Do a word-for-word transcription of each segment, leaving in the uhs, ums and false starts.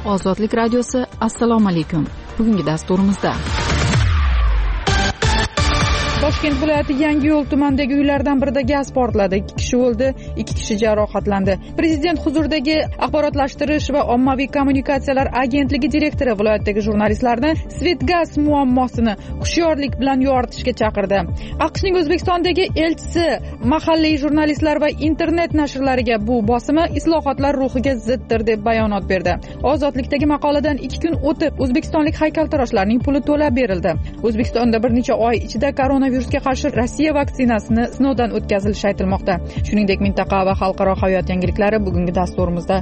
Ozodlik radiosi. Assalomu alaykum. Bugungi dasturimizda Toshkent viloyati Yangiyo'l tumanidagi uylardan birida gaz portladi. ikki kishi o'ldi, ikki kishi jarohatlandi. Prezident huzuridagi axborotlashtirish va ommaviy kommunikatsiyalar agentligi direktori viloyatdagi jurnalistlarni Svetgaz muammosini hushyorlik bilan yoritishga chaqirdi. AQShning O'zbekistondagi elchisi mahalliy jurnalistlar va internet nashrlariga bu bosimi islohotlar ruhiga ziddir deb bayonot berdi. Ozodlikdagi maqoladan ikki kun o'tib o'zbekistonlik haykaltaroshlarning puli to'lab berildi. O'zbekistonda bir necha oy ichida koronavirus virusga qarshi Rossiya vaksinasini sinovdan o'tkazilishi aytilmoqda. Shuningdek, mintaqa va xalqaro hayot yangiliklari bugungi dasturimizda.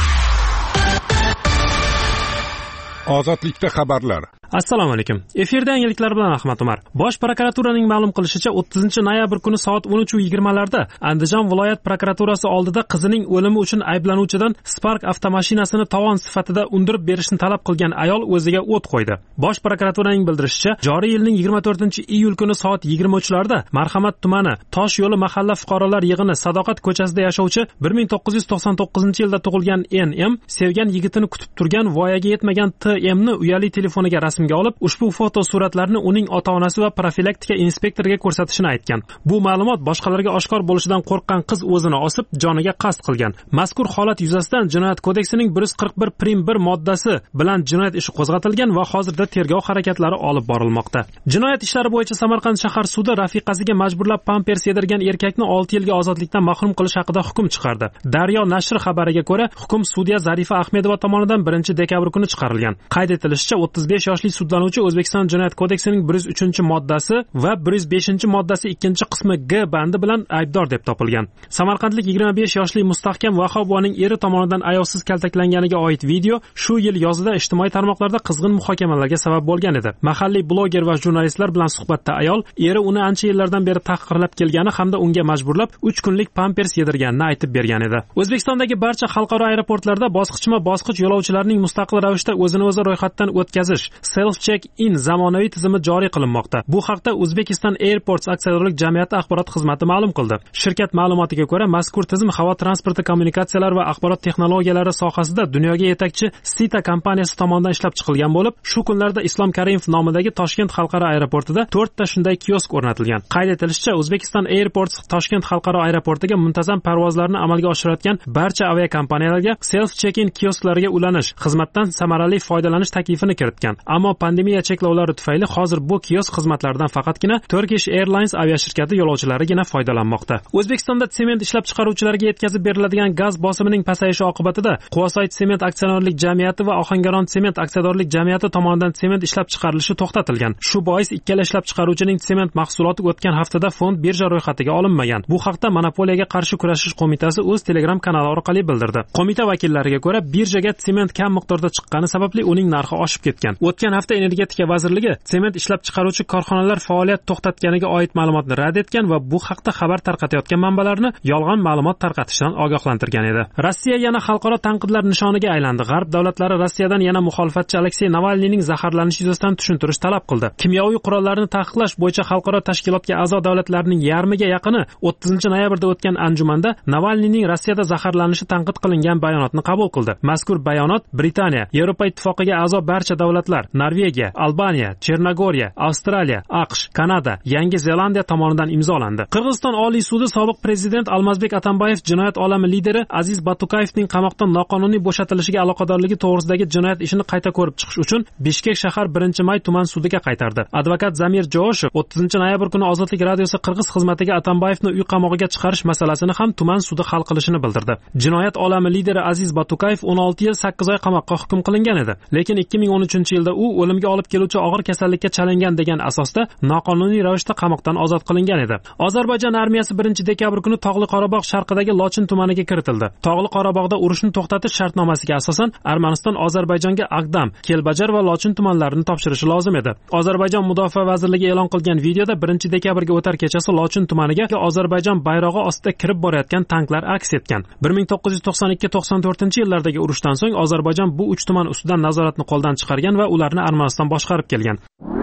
Ozodlikda xabarlar. Assalomu alaykum. Efirda yangiliklar bilan Ahmad Umar. Bosh prokuraturasining ma'lum qilishicha, o'ttizinchi noyabr kuni soat o'n uch yigirma larda Andijon viloyat prokuraturasi oldida qizining o'limi uchun ayblanuvchidan Spark avtomashinasini tovon sifatida undirib berishni talab qilgan ayol o'ziga o't qo'ydi. Bosh prokuraturaning bildirishicha, joriy yilning yigirma to'rtinchi iyul kuni soat yigirma uch larda Marhamat tumani Tosh yo'li mahalla fuqarolar yig'ini Sadoqat ko'chasida yashovchi bir ming to'qqiz yuz to'qson to'qqizinchi yilda tug'ilgan N M sevgan yigitini kutib turgan voyaga yetmagan T M ni uyali telefoniga rasmga olib, ushbu foto suratlarni uning ota-onasi va profilaktika inspektoriga ko'rsatishini aytgan. Bu ma'lumot boshqalarga oshkor bo'lishidan qo'rqqan qiz o'zini osib, joniga qasd qilgan. Mazkur holat yuzasidan Jinoyat kodeksining bir yuz qirq bir prim bir moddasi bilan jinoyat ishi qo'zg'atilgan va hozirda tergov harakatlari olib borilmoqda. Jinoyat ishlari bo'yicha Samarqand shahar sudi rafiqasiga majburlab pampers yedirgan erkakni olti yilga ozodlikdan mahrum qilish haqida hukm chiqardi. Daryo nashri xabariga ko'ra, hukm sudya Zarifa Ahmedova tomonidan birinchi dekabr kuni chiqarilgan. Qayd etilishicha, o'ttiz besh yoshli sudlanuvchi O'zbekiston Jinoyat kodeksining bir yuz uchinchi moddasi va bir yuz beshinchi moddasi ikkinchi qismi G bandi bilan aybdor deb topilgan. Samarqandlik yigirma besh yoshli Mustahkam Vahobovaning eri tomonidan ayovsiz kaltaklanganiga oid video shu yil yozida ijtimoiy tarmoqlarda qizg'in muhokamalarga sabab bo'lgan edi. Mahalliy bloger va jurnalistlar bilan suhbatda ayol eri uni ancha yillardan beri tahqirlab kelgani hamda unga majburlab uch kunlik pampers yedirganini aytib bergan edi. O'zbekistondagi barcha xalqaro aeroportlarda bosqichma-bosqich yo'lovchilarning mustaqil ravishda o'zini o'zi ro'yxatdan o'tkazish self check in zamonaviy tizimi joriy qilinmoqda. Bu haqda Uzbekistan Airports aksiyadorlik jamiyati axborot xizmati ma'lum qildi. Shirkat ma'lumotiga ko'ra, mazkur tizim havo transporti, kommunikatsiyalar va axborot texnologiyalari sohasida dunyoga yetakchi Sita kompaniyasi tomonidan ishlab chiqilgan bo'lib, shu kunlarda Islom Karimov nomidagi Toshkent xalqaro aeroportida to'rtta shunday kiosk o'rnatilgan. Qayd etilishicha, Uzbekistan Airports Toshkent xalqaro aeroportiga muntazam parvozlarni amalga oshirayotgan barcha aviakompaniyalarga self check-in kiosklariga ulanish, xizmatdan samarali foydalanish taklifini kiritgan. Ammo pandemiya cheklovlari tufayli hozir bu kiosk xizmatlaridan faqatgina Turkish Airlines aviashirkati yo'lovchilarigina foydalanmoqda. O'zbekistonda sement ishlab chiqaruvchilarga yetkazib beriladigan gaz bosimining pasayishi oqibatida Quvasoy sement aksiyadorlik jamiyati va Ohangaron sement aksiyadorlik jamiyati tomonidan sement ishlab chiqarilishi to'xtatilgan. Shu bois ikkala ishlab chiqaruvchining sement mahsuloti o'tgan haftada fond birja ro'yxatiga olinmagan. Bu haqda Monopoliyaga qarshi kurashish qo'mitasi o'z Telegram kanali orqali bildirdi. Qo'mita vakillariga ko'ra, birjaga sement kam miqdorda chiqqani sababli uning narxi oshib ketgan. O'tgan hafta Energetika vazirligi sement ishlab chiqaruvchi korxonalar faoliyat to'xtatganiga oid ma'lumotni rad etgan va bu haqda xabar tarqatayotgan manbalarni yolg'on ma'lumot tarqatishdan ogohlantirgan edi. Rossiya yana xalqaro tanqidlar nishoniga aylandi. G'arb davlatlari Rossiyadan yana muxolifatchi Aleksey Navalniyning zaharlanishi yuzasidan tushuntirish talab qildi. Kimyoviy qurollarni taqiqlash bo'yicha xalqaro tashkilotga a'zo davlatlarning yarmiga yaqini o'ttizinchi noyabrda o'tgan anjumanda Navalniyning Rossiyada zaharlanishi tanqid qilingan bayonotni qabul qildi. Mazkur bayonot Britaniya, Yevropa ittifoqiga a'zo barcha davlatlar, Norvegiya, Albaniya, Chernogoriya, Avstraliya, AQSh, Kanada, Yangi Zelandiya tomonidan imzolandi. Qirg'iziston Oliy sudi sobiq prezident Almazbek Atambayev jinoyat olami lideri Aziz Batukayevning qamoqdan noqonuniy bo'shatilishiga aloqadorligi to'g'risidagi jinoyat ishini qayta ko'rib chiqish uchun Bishkek shahar birinchi may tuman sudiga qaytardi. Advokat Zamir Jooshev o'ttizinchi noyabr kuni Ozodlik radiosi Qirg'iz xizmatiga Atambayevni uy qamog'iga chiqarish masalasini ham tuman sudi hal qilishini bildirdi. Jinoyat olami lideri Aziz Batukayev o'n olti yil sakkiz oy qamoqqa hukm qilingan edi. Lekin ikki ming o'n uchinchi yilda u o'limga olib keluvchi og'ir kasallikka chalingan degan asosda noqonuniy ravishda qamoqdan ozod qilingan edi. Ozarbayjon armiyasi birinchi dekabr kuni Tog'li Qorabog' sharqidagi Lochin tumaniga kiritildi. Tog'li Qorabog'da urushni to'xtatish shartnomasiga asosan Armaniston Ozarbayjonga Agdam, Kelbajar va Lochin tumanlarini topshirishi lozim edi. Ozarbayjon mudofaa vazirligi e'lon qilgan videoda birinchi dekabrga o'tar kechasi Lochin tumaniga Ozarbayjon bayrog'i ostida kirib borayotgan tanklar aks etgan. bir ming to'qqiz yuz to'qson ikki to'qson to'rtinchi yillardagi urushdan so'ng Ozarbayjon bu uch tuman ustidan nazoratni qo'ldan chiqargan va ularni Armaniston boshqarib kelgan.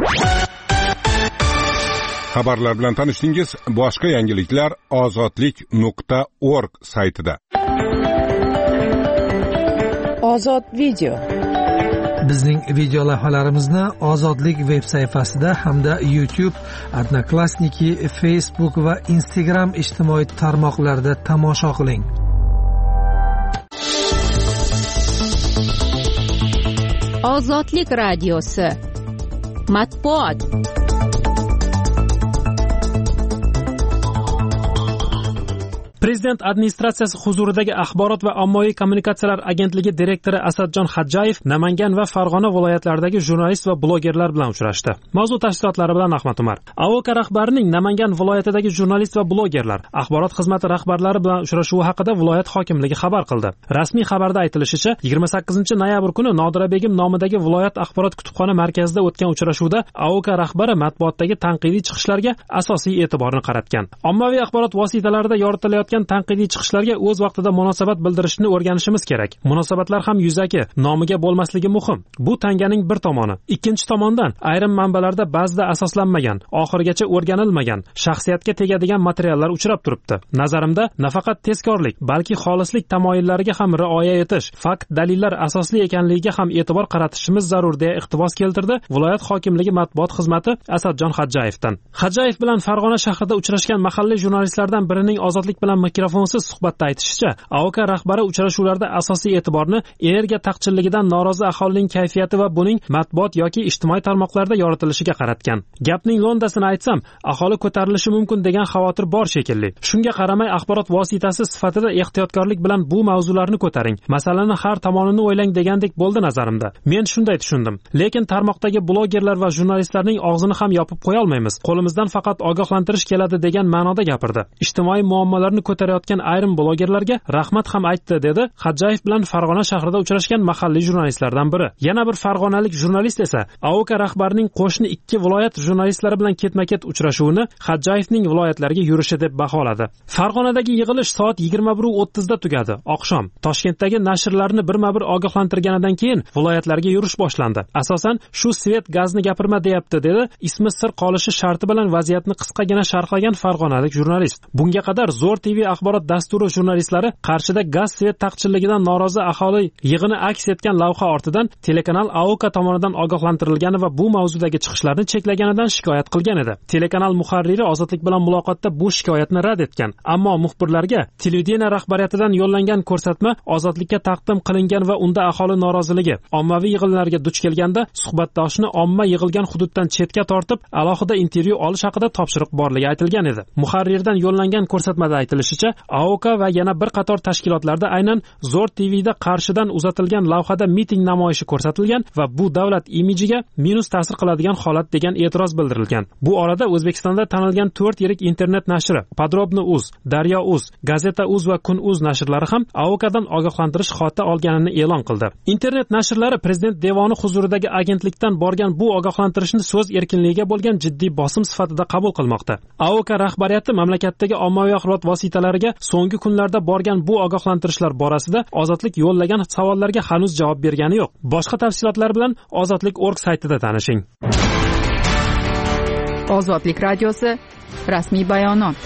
Xabarlar bilan tanishdingiz. Boshqa yangiliklar ozodlik nuqta org saytida. Ozod video. Bizning video lavhalarimizni Ozodlik veb sayfasida hamda YouTube, Odnoklassniki, Facebook va Instagram ijtimoiy tarmoqlarida tomosha qiling. Ozodlik radiosi. Matbuot. Prezident administratsiyasi huzuridagi axborot va ommaviy kommunikatsiyalar agentligi direktori Asadjon Xadjayev Namangan va Farg'ona viloyatlaridagi jurnalist va blogerlar bilan uchrashdi. Mavzu tafsilotlari bilan Ahmad Umar. A O K rahbarining Namangan viloyatidagi jurnalist va blogerlar, axborot xizmati rahbarlari bilan uchrashuvi haqida viloyat hokimligi xabar qildi. Rasmiy xabarda aytilishicha, yigirma sakkizinchi noyabr kuni Nodira Begim nomidagi viloyat axborot kutubxona markazida o'tgan uchrashuvda A O K rahbari matbuotdagi tanqidiy chiqishlarga asosiy e'tiborni qaratgan. Ommaviy axborot vositalarida yoritilayotgan tanqidiy chiqishlarga o'z vaqtida munosabat bildirishni o'rganishimiz kerak. Munosabatlar ham yuzaki, nomiga bo'lmasligi muhim. Bu tanganing bir tomoni. Ikkinchi tomondan, ayrim manbalarda ba'zida asoslanmagan, oxirigacha o'rganilmagan, shaxsiyatga tegadigan materiallar uchrab turibdi. Nazarimda, nafaqat tezkorlik, balki xolislik tamoyillariga ham rioya etish, fakt, dalillar asosli ekanligiga ham e'tibor qaratishimiz zarur deya iqtibos keltirdi viloyat hokimligi matbuot xizmati Asadjon Xadjayevdan. Xadjayev bilan Farg'ona shahrida uchrashgan mahalliy jurnalistlardan birining Ozodlik bilan mikrofonsiz suhbatda aytishicha, A O K rahbari uchrashuvlarda asosiy e'tiborni energiya taqchilligidan norozi aholining kayfiyati va buning matbuot yoki ijtimoiy tarmoqlarda yoritilishiga qaratgan. Gapning lo'ndasini aytsam, aholi ko'tarilishi mumkin degan xavotir bor shekilli. Shunga qaramay axborot vositasi sifatida ehtiyotkorlik bilan bu mavzularni ko'taring. Masalani har tomonini o'ylang degandek bo'ldi nazarimda. Men shunday tushundim. Lekin tarmoqdagi blogerlar va jurnalistlarning og'zini ham yopib qo'ya olmaymiz. Qo'limizdan faqat ogohlantirish keladi degan ma'noda gapirdi. Ijtimoiy muammolarni ko'tarayotgan ayrim blogerlarga rahmat ham aytdi, dedi Xadjayev bilan Farg'ona shahrida uchrashgan mahalliy jurnalistlardan biri. Yana bir farg'onalik jurnalist esa A O K rahbarining qo'shni ikki viloyat jurnalistlari bilan ketma-ket uchrashuvini Xadjayevning viloyatlariga yurishi deb baholadi. Farg'onadagi yig'ilish soat yigirma bir o'ttiz da tugadi. Oqshom Toshkentdagi nashrlarni birma-bir ogohlantirganidan keyin viloyatlarga yurish boshlandi. Asosan shu svet gazni gapirma deyapti, dedi ismi sir qolishi sharti bilan vaziyatni qisqagina sharhlagan farg'onalik jurnalist. Bunga qadar Zo'r T V axborot dasturi jurnalistlari Qarshida gaz svet taqchilligidan norozi aholi yig'ini aks etgan lavha ortidan telekanal A O K tomonidan ogohlantirilgani va bu mavzudagi chiqishlarni cheklaganidan shikoyat qilgan edi. Telekanal muharriri Ozodlik bilan muloqotda bu shikoyatni rad etgan. Ammo muxbirlarga televideniya rahbariyatidan yo'llangan ko'rsatma Ozodlikka taqdim qilingan va unda aholi noroziligi, ommaviy yig'inlarga duch kelganda suhbatdoshni omma yig'ilgan hududdan chetga tortib, alohida intervyu olish haqida topshiriq borligi aytilgan edi. Muharrirdan yo'llangan ko'rsatmada aytilishicha, A O K va yana bir qator tashkilotlarda aynan Zo'r T V'da Qarshidan uzatilgan lavhada miting namoyishi ko'rsatilgan va bu davlat imijiga minus ta'sir qiladigan holat degan e'tiroz bildirilgan. Bu orada O'zbekistonda tanilgan to'rt yirik internet nashri Podrobno.uz, Daryo.uz, Gazeta.uz va Kun.uz nashrlari ham A O K'dan ogohlantirish xati olganini e'lon qildi. Internet nashrlari prezident devoni huzuridagi agentlikdan borgan bu ogohlantirishni so'z erkinligiga bo'lgan jiddiy bosim sifatida qabul qilmoqda. A O K rahbariyati mamlakatdagi ommaviy axborot vositalariga so'nggi kunlarda borgan bu ogohlantirishlar borasida Ozodlik yo'llagan savollarga hanuz javob bergani yo'q. Boshqa tafsilotlar bilan ozodlik nokta org saytida tanishing. Ozodlik radiosi rasmiy bayonot.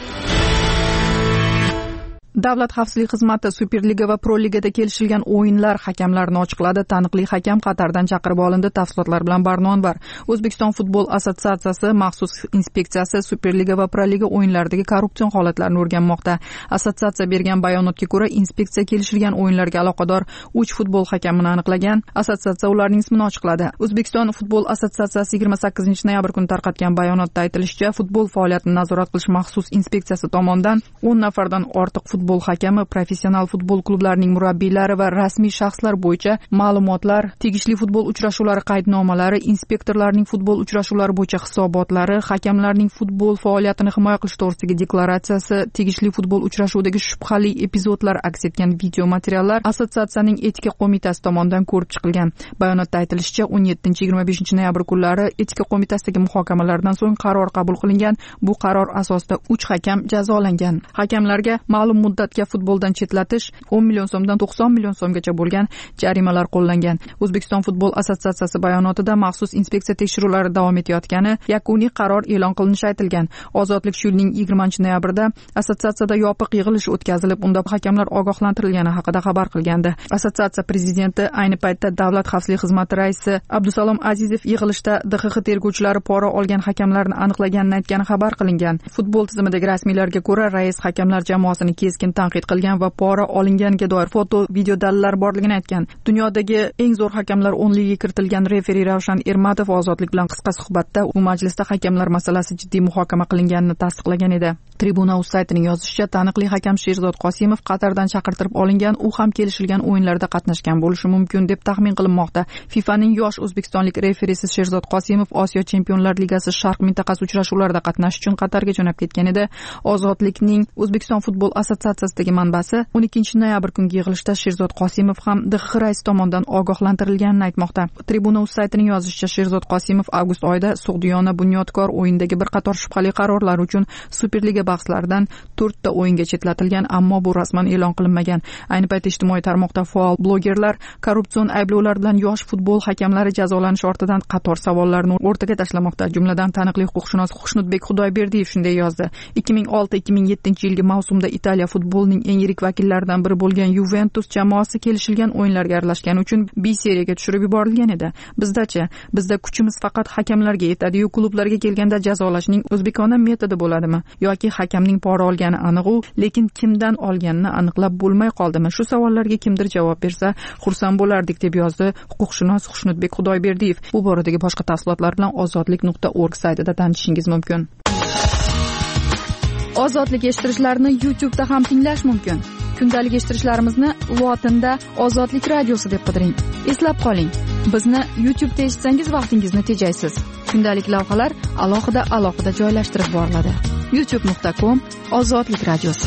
Davlat xavfsizlik xizmati Superliga va Pro Ligada kelishilgan o'yinlar hakamlarini ochiqladi. Taniqli hakam Qatardan chaqirib olindi. Tafsilotlar bilan Barnon var. O'zbekiston futbol assotsiatsiyasi maxsus inspeksiyasi Superliga va Pro Liga o'yinlaridagi korrupsion holatlarni o'rganmoqda. Assotsiatsiya bergan bayonotga ko'ra, inspeksiya kelishilgan o'yinlarga aloqador uch futbol hakamini aniqlagan. Assotsiatsiya ularning ismini ochiqladi. O'zbekiston futbol assotsiatsiyasi yigirma sakkizinchi noyabr kuni tarqatgan bayonotda aytilishicha, futbol faoliyatini nazorat qilish maxsus inspeksiyasi tomonidan o'n nafardan ortiq futbol hakami, professional futbol klublarining murabbiylari va rasmiy shaxslar bo'yicha ma'lumotlar, tegishli futbol uchrashuvlari qaydnomalari, inspektorlarning futbol uchrashuvlari bo'yicha hisobotlari, hakamlarning futbol faoliyatini himoya qilish to'g'risidagi deklaratsiyasi, tegishli futbol uchrashuvidagi shubhali epizodlar aks etgan video materiallar assotsiatsiyaning etika qo'mitasi tomonidan ko'rib chiqilgan. Bayonotda aytilishicha, o'n yettinchi yigirma beshinchi noyabr kunlari etika qo'mitasidagi muhokamalardan so'ng qaror qabul qilingan. Bu qaror asosida uch hakam jazolangan. Hakamlarga ma'lum muddat muddatga futboldan chetlatish, o'n million so'mdan to'qson million so'mgacha bo'lgan jarimalar qo'llangan. O'zbekiston futbol assotsiatsiyasi bayonotida maxsus inspeksiya tekshiruvlari davom etayotgani, yakuniy qaror e'lon qilinishi aytilgan. Ozodlik shu yilning yigirmanchi noyabrida assotsiatsiyada yopiq yig'ilish o'tkazilib, unda hakamlar ogohlantirilgani haqida xabar qilgandi. Assotsiatsiya prezidenti ayni paytda Davlat xavfsizlik xizmati raisi Abdusalom Azizov yig'ilishda D X X tergovchilari pora olgan hakamlarni aniqlaganini aytgani xabar qilingan. Futbol tizimidagi rasmiylarga ko'ra, rais hakamlar jamoasini keskin tanqid qilgan va pora olinganiga doir foto, video dalillar borligini aytgan. Dunyodagi eng zo'r hakamlar o'nligiga kiritilgan referi Ravshan Ermatov Ozodlik bilan qisqa suhbatda u majlisda hakamlar masalasi jiddiy muhokama qilinganini tasdiqlagan edi. Tribuna.uz saytining yozishicha, taniqli hakam Sherzod Qosimov Qatardan chaqirtirib olingan, u ham kelishilgan o'yinlarda qatnashgan bo'lishi mumkin deb taxmin qilinmoqda. FIFAning yosh o'zbekistonlik referisi Sherzod Qosimov Osiyo Chempionlar Ligasi Sharq mintaqasi uchrashuvlarida qatnashish uchun Qatarga jo'nab ketgan edi. Ozodlikning O'zbekiston futbol assotsiatsiyasidagi manbasi o'n ikkinchi noyabr kungi yig'ilishda Sherzod Qosimov ham D X X raisi tomonidan ogohlantirilganini aytmoqda. Tribuna.uz saytining yozishicha, Sherzod Qosimov avgust oyida Sug'diyona Bunyodkor o'yindagi bir qator shubhali qarorlar uchun Superliga bahslaridan to'rtta o'yinga chetlatilgan, ammo bu rasman e'lon qilinmagan. Ayni paytda ijtimoiy tarmoqda faol blogerlar korrupsion ayblovlar bilan yosh futbol hakamlari jazolanish ortidan qator savollarni o'rtaga tashlamoqda. Jumladan taniqli huquqshunos Xushnudbek Xudoyberdiyev shunday yozdi: ikki ming olti ikki ming yettinchi yilgi mavsumda Italiya futbolining eng yirik vakillaridan biri bo'lgan Juventus jamoasi kelishilgan o'yinlarga aralashgani uchun B seriyaga tushirib yuborilgan edi. Bizdachi, bizda kuchimiz faqat hakamlarga yetadi-yu, klublarga kelganda jazolashning o'zbekona metodi bo'ladimi yoki hakamning pora olgani aniq-u, lekin kimdan olganini aniqlab bo'lmay qoldimi? Shu savollarga kimdir javob bersa, xursand bo'lardik, deb yozdi huquqshunos Xushnudbek Xudoyberdiyev. Bu boradagi boshqa tafsilotlar bilan ozodlik nuqta org saytida tanishishingiz mumkin. Ozodlik eshittirishlarni YouTube'da ham tinglash mumkin. Kundalik eshittirishlarimizni lotinda Ozodlik radiosi deb qidiring. Eslab qoling, bizni YouTube'da eshitsangiz vaqtingizni tejaysiz. Kundalik lavhalar alohida alohida joylashtirib boriladi. youtube nuqta com Ozodlik radiosi.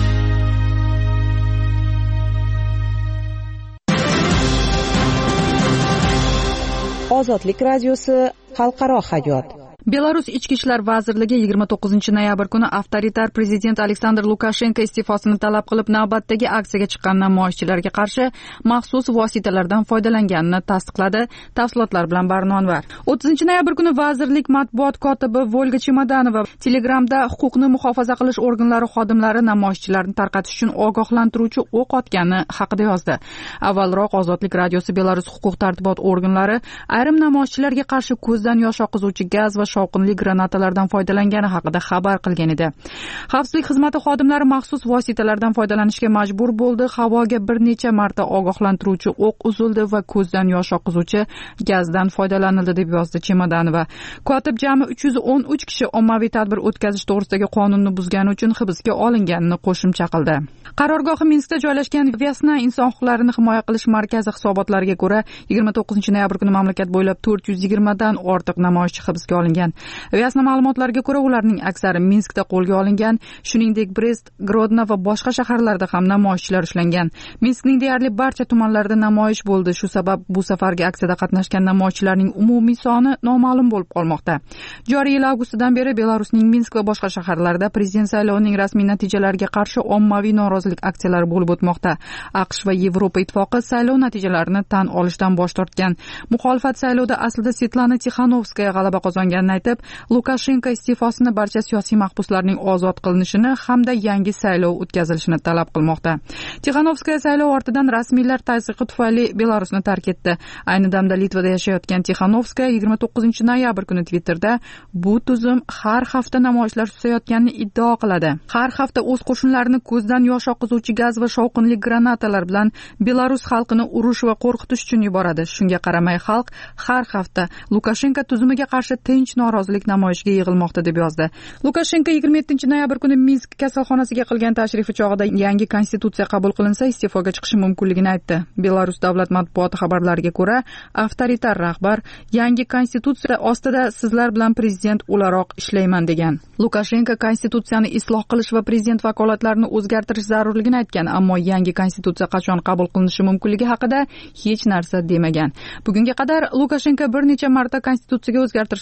Ozodlik radiosi xalqaro hayot. Belarus Ichki ishlar vazirligi yigirma to'qqizinchi noyabr kuni avtoritar prezident Aleksandr Lukashenko iste'fosini talab qilib navbatdagi aksiyaga chiqqan namoyishchilarga qarshi maxsus vositalardan foydalanganini tasdiqladi. Tafsilotlar bilan Barnonvar. o'ttizinchi noyabr kuni vazirlik matbuot kotibi Volga Chemodanova Telegramda huquqni muhofaza qilish organlari xodimlari namoyishchilarni tarqatish uchun ogohlantiruvchi o'q otgani haqida yozdi. Avvalroq Ozodlik radiosi Belarus huquq tartibot organlari ayrim namoyishchilarga qarshi ko'zdan yosh oqizuvchi gaz va shovqinli granatalardan foydalangani haqida xabar qilgan edi. Xavfsizlik xizmati xodimlari maxsus vositalardan foydalanishga majbur bo'ldi. Havoga bir necha marta ogohlantiruvchi o'q uzildi va ko'zdan yosh oqizuvchi gazdan foydalanildi, deb yozdi Chemodanova. Kotib jami uch yuz o'n uch kishi ommaviy tadbir o'tkazish to'g'risidagi qonunni buzgani uchun hibsga olinganini qo'shimcha qildi. Qarorgohi Minskda joylashgan Vyasna inson huquqlarini himoya qilish markazi hisobotlariga ko'ra, yigirma to'qqizinchi noyabr kuni mamlakat bo'ylab to'rt yuz yigirmadan ortiq namoyishchi hibsga olingan. Vyasna ma'lumotlariga ko'ra, ularning aksari Minskda qo'lga olingan, shuningdek Brest, Grodno va boshqa shaharlarda ham namoyishchilar ushlangan. Minskning deyarli barcha tumanlarida namoyish bo'ldi. Shu sabab bu safargi aksiyada qatnashgan namoyishchilarning umumiy soni noma'lum bo'lib qolmoqda. Joriy yil avgustidan beri Belarusning Minsk va boshqa shaharlarida prezident saylovining rasmiy natijalariga qarshi ommaviy norozilik aksiyalari bo'lib o'tmoqda. AQSh va Yevropa ittifoqi saylov natijalarini tan olishdan bosh tortgan. Muxolifat saylovda aslida Svetlana Tixanovskaya g'alaba qozonganini aytib, Lukashenko iste'fosini, barcha siyosiy mahbuslarning ozod qilinishini hamda yangi saylov o'tkazilishini talab qilmoqda. Tixanovskaya saylov ortidan rasmiylar tazyiqi tufayli Belarusni tark etdi. Ayni damda Litvada yashayotgan Tixanovskaya yigirma to'qqizinchi noyabr kuni Twitterda bu tuzum har hafta namoyishlar susayotganini iddao qiladi. Har hafta o'z qo'shinlarini ko'zdan yosh oqizuvchi gaz va shovqinli granatalar bilan Belarus xalqini urush va qo'rqitish uchun yuboradi. Shunga qaramay xalq har hafta Lukashenko tuzumiga qarshi tinch norozilik namoyishiga yig'ilmoqda, deb yozdi. Lukashenko yigirma yettinchi noyabr kuni Minsk kasalxonasiga qilgan tashrifi chog'ida yangi konstitutsiya qabul qilinsa iste'foga chiqishi mumkinligini aytdi. Belarus davlat matbuoti xabarlariga ko'ra, avtoritar rahbar yangi konstitutsiya ostida sizlar bilan prezident o'laroq ishlayman degan. Lukashenko konstitutsiyani isloh qilish va prezident vakolatlarini o'zgartirish zarurligini aytgan, ammo yangi konstitutsiya qachon qabul qilinishi mumkinligi haqida hech narsa demagan. Bugunga qadar Lukashenko bir necha marta konstitutsiyaga o'zgartirishlar kiritish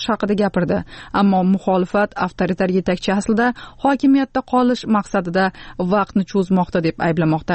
yo'qotish haqida gapirdi. Ammo muxolifat avtoritar yetakchi aslida hokimiyatda qolish maqsadida vaqtni cho'zmoqda deb ayblamoqda.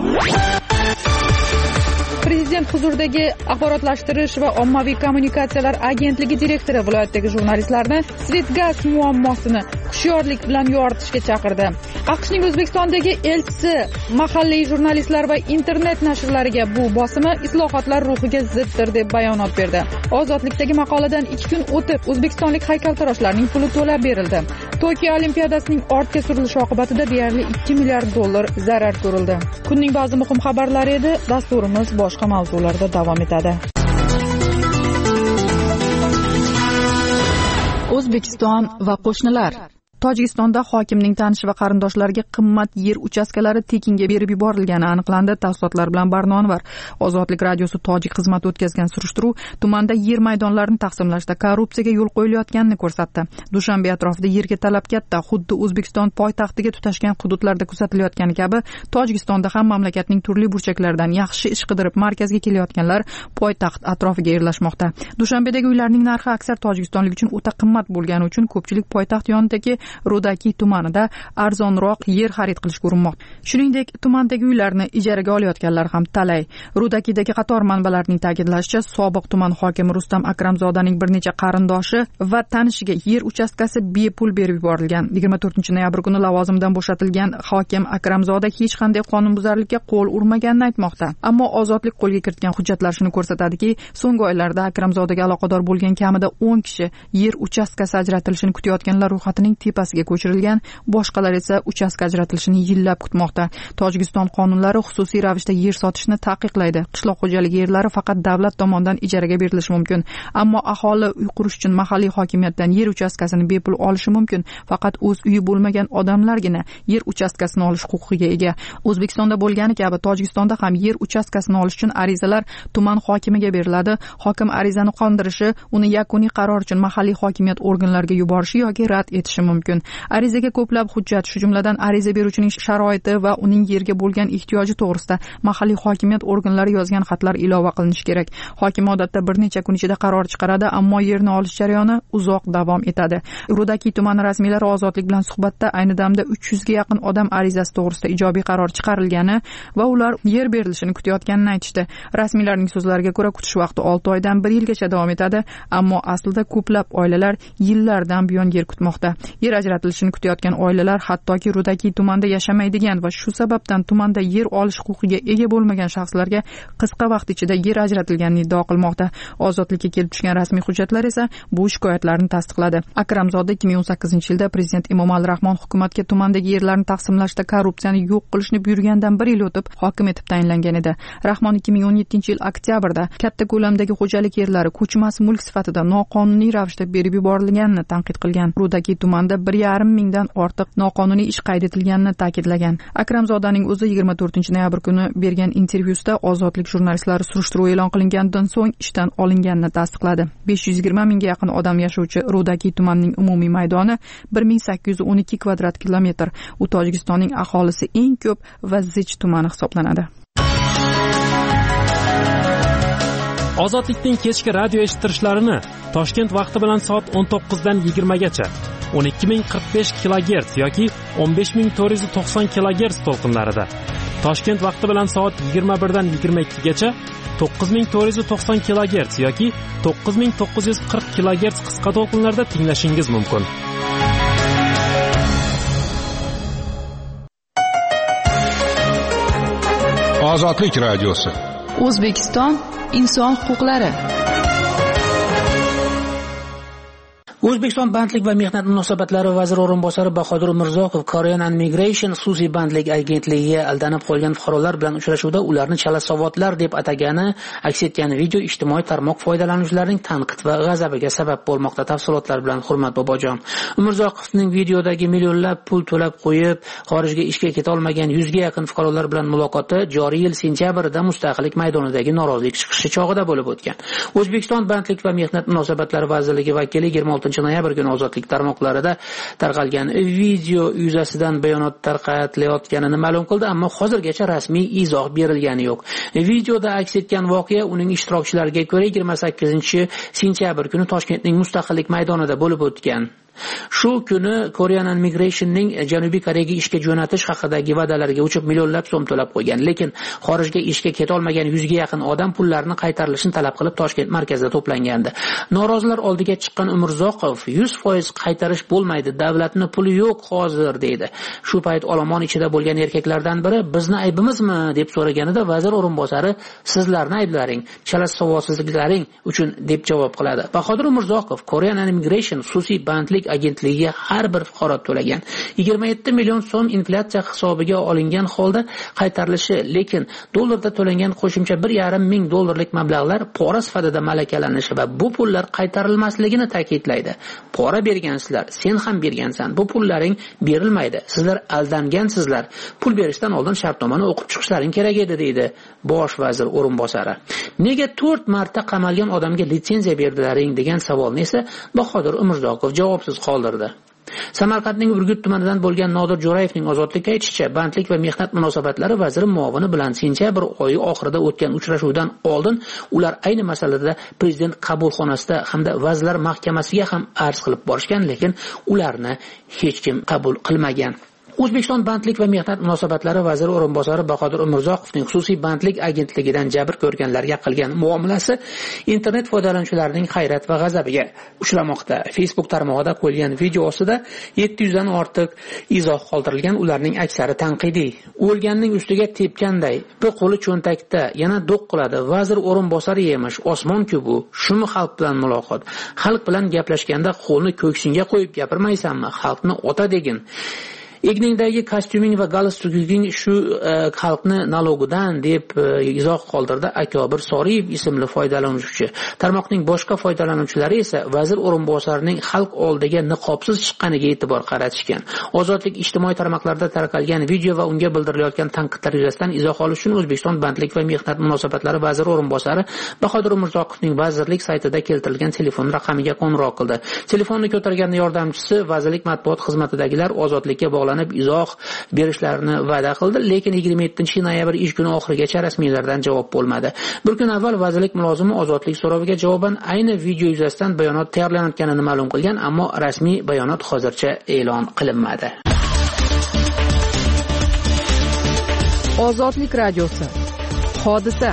Prezident huzuridagi axborotlashtirish va ommaviy kommunikatsiyalar agentligi direktori viloyatdagi jurnalistlarni Svetgaz muammosini hushyorlik bilan yoritishga chaqirdi. AQShning O'zbekistondagi elchisi mahalliy jurnalistlar va internet nashrlariga bu bosimi islohotlar ruhiga ziddir deb bayonot berdi. Ozodlikdagi maqoladan ikki kun o'tib o'zbekistonlik haykaltaroshlarning puli to'lab berildi. Tokio Olimpiadasining ortga surilishi oqibatida deyarli ikki milliard dollar zarar ko'rildi. Kunning ba'zi muhim xabarlari edi. Dasturimiz boshqa mavzularda davom etadi. O'zbekiston va qo'shnilar. Tojikistonda hokimning tanishi va qarindoshlariga qimmat yer uchastkalari tekinga berib yuborilgani aniqlandi. Tafsilotlar bilan Barnon var. Ozodlik radiosi tojik xizmati o'tkazgan surishtiruv tumanda yer maydonlarini taqsimlashda korrupsiyaga yo'l qo'yilayotganini ko'rsatdi. Dushanbe atrofida yerga talab katta, xuddi O'zbekiston poytaxtiga tutashgan hududlarda kuzatilayotgani kabi, Tojikistonda ham mamlakatning turli burchaklaridan yaxshi ish qidirib markazga kelayotganlar poytaxt atrofiga yerlashmoqda. Dushanbedagi uylarning narxi aksar tojikistonlik uchun o'ta qimmat bo'lgani uchun ko'pchilik poytaxt yonidagi Rudaki tumanida arzonroq yer xarid qilishga urinmoqda. Shuningdek, tumandagi uylarni ijaraga olayotganlar ham talay. Rudakidagi qator manbalarning ta'kidlashicha, sobiq tuman hokimi Rustam Akramzodaning bir necha qarindoshi va tanishiga yer uchastkasi bepul berib yuborilgan. yigirma to'rtinchi noyabr kuni lavozimidan bo'shatilgan hokim Akramzoda hech qanday qonunbuzarlikka qo'l urmaganini aytmoqda. Ammo ozodlik qo'lga kiritgan hujjatlar shuni ko'rsatadiki, so'nggi oylarda Akramzodaga aloqador bo'lgan kamida o'n kishi yer uchastkasi ajratilishini kutayotganlar ro'yxatining tepasiga ko'chirilgan, boshqalar esa uchastka ajratilishini yillab kutmoqda. Tojikiston qonunlari xususiy ravishda yer sotishni taqiqlaydi. Qishloq xo'jaligi yerlari faqat davlat tomonidan ijaraga berilishi mumkin. Ammo aholi uy qurish uchun mahalliy hokimiyatdan yer uchastkasini bepul olishi mumkin. Faqat o'z uyi bo'lmagan odamlargina yer uchastkasini olish huquqiga ega. O'zbekistonda bo'lgani kabi Tojikistonda ham yer uchastkasini olish uchun arizalar tuman hokimiga beriladi. Hokim arizani qondirishi, uni yakuniy qaror uchun mahalliy hokimiyat organlariga yuborishi yoki rad etishi mumkin. Arizaga ko'plab hujjat, shu jumladan ariza beruvchining sharoiti va uning yerga bo'lgan ehtiyoji to'g'risida mahalliy hokimiyat organlari yozgan xatlar ilova qilinishi kerak. Hokim odatda bir necha kun ichida qaror chiqaradi, ammo yerni olish jarayoni uzoq davom etadi. Rudaki tumani rasmiylari Ozodlik bilan suhbatda ayni damda uch yuzga yaqin odam arizasi to'g'risida ijobiy qaror chiqarilgani va ular yer berilishini kutayotganini aytishdi. Rasmiylarning so'zlariga ko'ra, kutish vaqti olti oydan bir yilgacha davom etadi, ammo aslida ko'plab oilalar yillardan buyon yer kutmoqda. Yer ajratilishini kutayotgan oilalar hattoki Rudaki tumanda yashamaydigan va shu sababdan tumanda yer olish huquqiga ega bo'lmagan shaxslarga qisqa vaqt ichida yer ajratilganini iddao qilmoqda. Ozodlikka kelib tushgan rasmiy hujjatlar esa bu shikoyatlarni tasdiqladi. Akramzoda ikki ming o'n sakkizinchi yilda prezident Emomali Rahmon hukumatga tumandagi yerlarni taqsimlashda korrupsiyani yo'q qilishni buyurgandan bir yil o'tib hokim etib tayinlangan edi. Rahmon ikki ming o'n yettinchi yil oktyabrda katta ko'lamdagi xo'jalik yerlari ko'chmas mulk sifatida noqonuniy ravishda berib yuborilganini tanqid qilgan. Rudaki tumanda bir yarim mingdan ortiq noqonuniy ish qayd etilganini ta'kidlagan. Akramzodaning o'zi yigirma to'rtinchi noyabr kuni bergan intervyusida Ozodlik jurnalistlari surishtiruv e'lon qilingandan so'ng ishdan olinganini tasdiqladi. besh yuz yigirma mingga yaqin odam yashovchi Rudaki tumanining umumiy maydoni bir ming sakkiz yuz o'n ikki kvadrat kilometr. U Tojikistonning aholisi eng ko'p va zich tumani hisoblanadi. Ozodlikning kechki radio eshittirishlarini Toshkent vaqti bilan soat o'n to'qqizdan yigirmagacha o'n ikki ming qirq besh kilogerts yoki o'n besh ming to'rt yuz to'qson kilogerts to'lqinlarida, Toshkent vaqti bilan soat yigirma birdan yigirma ikkigacha to'qqiz ming to'rt yuz to'qson kilogerts yoki to'qqiz ming to'qqiz yuz qirq kilogerts qisqa to'lqinlarda tinglashingiz mumkin. Ozodlik radiosi. O'zbekiston inson huquqlari. O'zbekiston bandlik va mehnat munosabatlari vaziri o'rinbosari Bahodir Mirzoqov Korean and Migration xususiy bandlik agentligiga aldanib qolgan fuqarolar bilan uchrashuvda ularni chalasavotlar deb atagani aks etgan video ijtimoiy tarmoq foydalanuvchilarining tanqid va g'azabiga sabab bo'lmoqda. Tafsilotlar bilan Hurmat Bobojon. Mirzoqovning videodagi millionlab pul to'lab qo'yib xorijga ishga keta olmagan yuzga yaqin fuqarolar bilan muloqoti joriy yil sentyabrda Mustaqillik maydonidagi norozilik chiqishi chog'ida bo'lib o'tgan. O'zbekiston bandlik va mehnat munosabatlari vazirligi vakili yigirma oltinchi to'rtinchi noyabr kuni ozodlik tarmoqlarida tarqalgan video yuzasidan bayonot tarqatilayotganini ma'lum qildi, ammo hozirgacha rasmiy izoh berilgani yo'q. Videoda aks etgan voqea uning ishtirokchilariga ko'ra yigirma sakkizinchi sentyabr kuni Toshkentning Mustaqillik maydonida bo'lib o'tgan. Shu kuni Korean Immigration'ning Janubiy Koreyaga ishga jo'natish haqidagi va'dalarga uchib millionlab so'm to'lab qo'ygan, lekin xorijga ishga keta olmagan yuzga yaqin odam pullarni qaytarilishini talab qilib Toshkent markazida to'plangandi. Norozilar oldiga chiqqan Umurzoqov yuz foiz qaytarish bo'lmaydi, davlatning puli yo'q hozir deydi. Shu payt olomon ichida bo'lgan erkaklardan biri bizni aybimizmi deb so'raganida vazir o'rinbosari sizlarni ayblaring, chala savodsizliklaring uchun deb javob qiladi. Bahodir Umurzoqov Korean Immigration xususiy bandlik agentligiga har bir fuqaro to'lagan yigirma yetti million so'm inflyatsiya hisobiga olingan holda qaytarilishi, lekin dollarda to'langan qo'shimcha bir yarim ming dollarlik mablag'lar pora sifatida malakalanishi va bu pullar qaytarilmasligini ta'kidlaydi. Pora bergansizlar, sen ham bergansan, bu pullaring berilmaydi, sizlar aldangansizlar, pul berishdan oldin shartnomani o'qib chiqishlaring kerak edi deydi bosh vazir o'rinbosari. Nega to'rt marta qamalgan odamga litsenziya berdilaring degan savolni esa Bahodir Umurzoqov javobsiz qoldirdi. Samarqandning Urgut tumanidan bo'lgan Nodir Jo'rayevning ozodlikka aytishicha, bandlik va mehnat munosabatlari vaziri muovini bilan sentyabr oyi oxirida o'tgan uchrashuvdan oldin ular ayni masalada prezident qabulxonasida hamda vazirlar mahkamasiga ham arz qilib borishgan, lekin ularni hech kim qabul qilmagan. O'zbekiston bandlik va mehnat munosabatlari vaziri o'rinbosari Bahodir Umurzoqovning xususiy bandlik agentligidan jabr ko'rganlarga qilgan muomalasi internet foydalanuvchilarining hayrat va g'azabiga uchramoqda. Facebook tarmog'ida qo'yilgan video ostida yetti yuz dan ortiq izoh qoldirilgan, ularning aksari tanqidiy. O'lganning ustiga tepganday, bir qo'li cho'ntakda, yana do'q qiladi. Vazir o'rinbosari emish, osmon-ku bu. Shumi xalq bilan muloqot? Xalq bilan gaplashganda qo'lni ko'ksingga qo'yib gapirmaysanmi? Xalqni ota degin. Egningdagi kostyuming va galstuking shu e, xalqni nalogidan deb e, izoh qoldirdi Akobir Soriyev ismli foydalanuvchi. Tarmoqning boshqa foydalanuvchilari esa vazir o'rinbosarining xalq oldiga niqobsiz chiqqaniga e'tibor qaratishgan. Ozodlik ijtimoiy tarmoqlarda tarqalgan video va unga bildirilayotgan tanqidlar yuzasidan izoh olish uchun O'zbekiston bandlik va mehnat munosabatlari vaziri o'rinbosari Bahodir Umurzoqovning vazirlik saytida keltirilgan telefon raqamiga qo'ng'iroq qildi. Telefonni ko'targan yordamchisi vazirlik matbuot xizmatidagilar ozodlikka bog'lanib izoh berishlarini va'da qildi, lekin yigirma yettinchi noyabr ish kuni oxirigacha rasmiylardan javob bo'lmadi. Bir kun avval vazirlik mulozimi ozodlik so'roviga javoban ayni video yuzasidan bayonot tayyorlanayotganini ma'lum qilgan, ammo rasmiy bayonot hozircha e'lon qilinmadi. Ozodlik radiosi. Hodisa.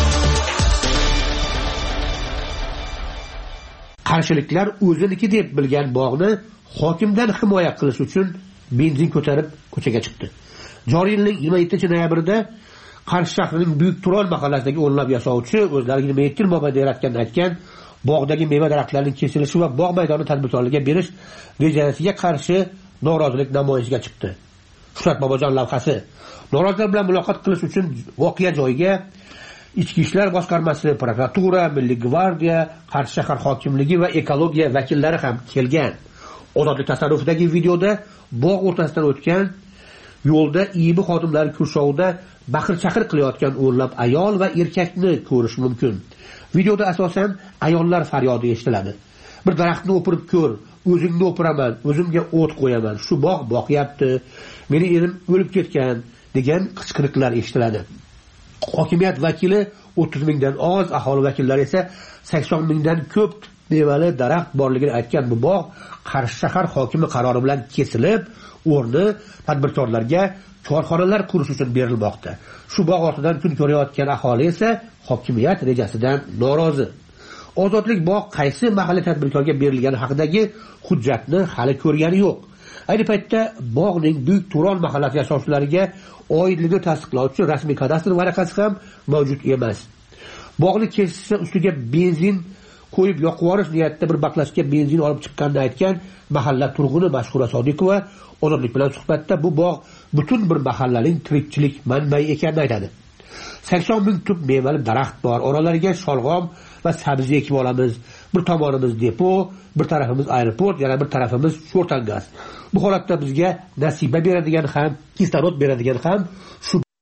Qarshiliklar o'ziniki deb bilgan bog'ni hokimdan himoya qilish uchun benzin ko'tarib ko'chaga chiqdi. Joriy yilning yigirma yettinchi noyabrida Qarshi shahrining Buyuk Turon mahallasidagi o'nlab yashovchi o'zlari yigirma yetti yil mobaynida yaratganini aytgan bog'dagi meva daraxtlarining kesilishi va bog' maydoni tadbirkorlarga berish rejasiga qarshi norozilik namoyishiga chiqdi. Shuhrat Bobojon lavhasi. Norozilar bilan muloqot qilish uchun voqea joyiga Ichki ishlar boshqarmasi, prokuratura, Milliy gvardiya, Qarshi shahar hokimligi va ekologiya vakillari ham kelgan. Ozodlik tasarrufidagi videoda bog' o'rtasidan o'tgan yo'lda I B xodimlari kurshovida baqir-chaqir qilayotgan o'nlab ayol va erkakni ko'rish mumkin. Videoda asosan ayollar faryodi eshitiladi. Bir daraxtni o'pirib ko'r, o'zingni o'piraman, o'zimga o't qo'yaman, shu bog' boqyapti, meni erim o'lib ketgan degan qichqiriqlar eshitiladi. Hokimiyat vakili o'ttiz mingdan oz, aholi vakillari esa sakson mingdan ko'p mevali daraxt borligini aytgan bu bog' Qarshi shahar hokimi qarori bilan kesilib, o'rni tadbirkorlarga korxonalar qurish uchun berilmoqda. Shu bog' ortidan kun ko'rayotgan aholi esa hokimiyat rejasidan norozi. Ozodlik bog' qaysi mahalliy tadbirkorga berilgani haqidagi hujjatni hali ko'rgani yo'q. Ayni paytda bog'ning Buyuk Turon mahallasi yashovchilariga oidligini tasdiqlovchi rasmiy kadastr varaqasi ham mavjud emas. Bog'ni kesish ustiga benzin qo'yib yoqib yuborish niyatida bir baklashga benzin olib chiqqanini aytgan mahalla turg'uni Mashhura Sodiqova Ozodlik bilan suhbatda bu bog' butun bir mahallaning tirikchilik manbai ekanini aytadi. sakson ming tub mevali daraxt bor, oralariga sholg'om va sabzi ekib olamiz. Bir tomonimiz depo, bir tarafimiz aeroport, yana bir tarafimiz sho'rtangaz. Bu holatda bizga nasiba beradigan ham, kislorod beradigan ham shu bog'.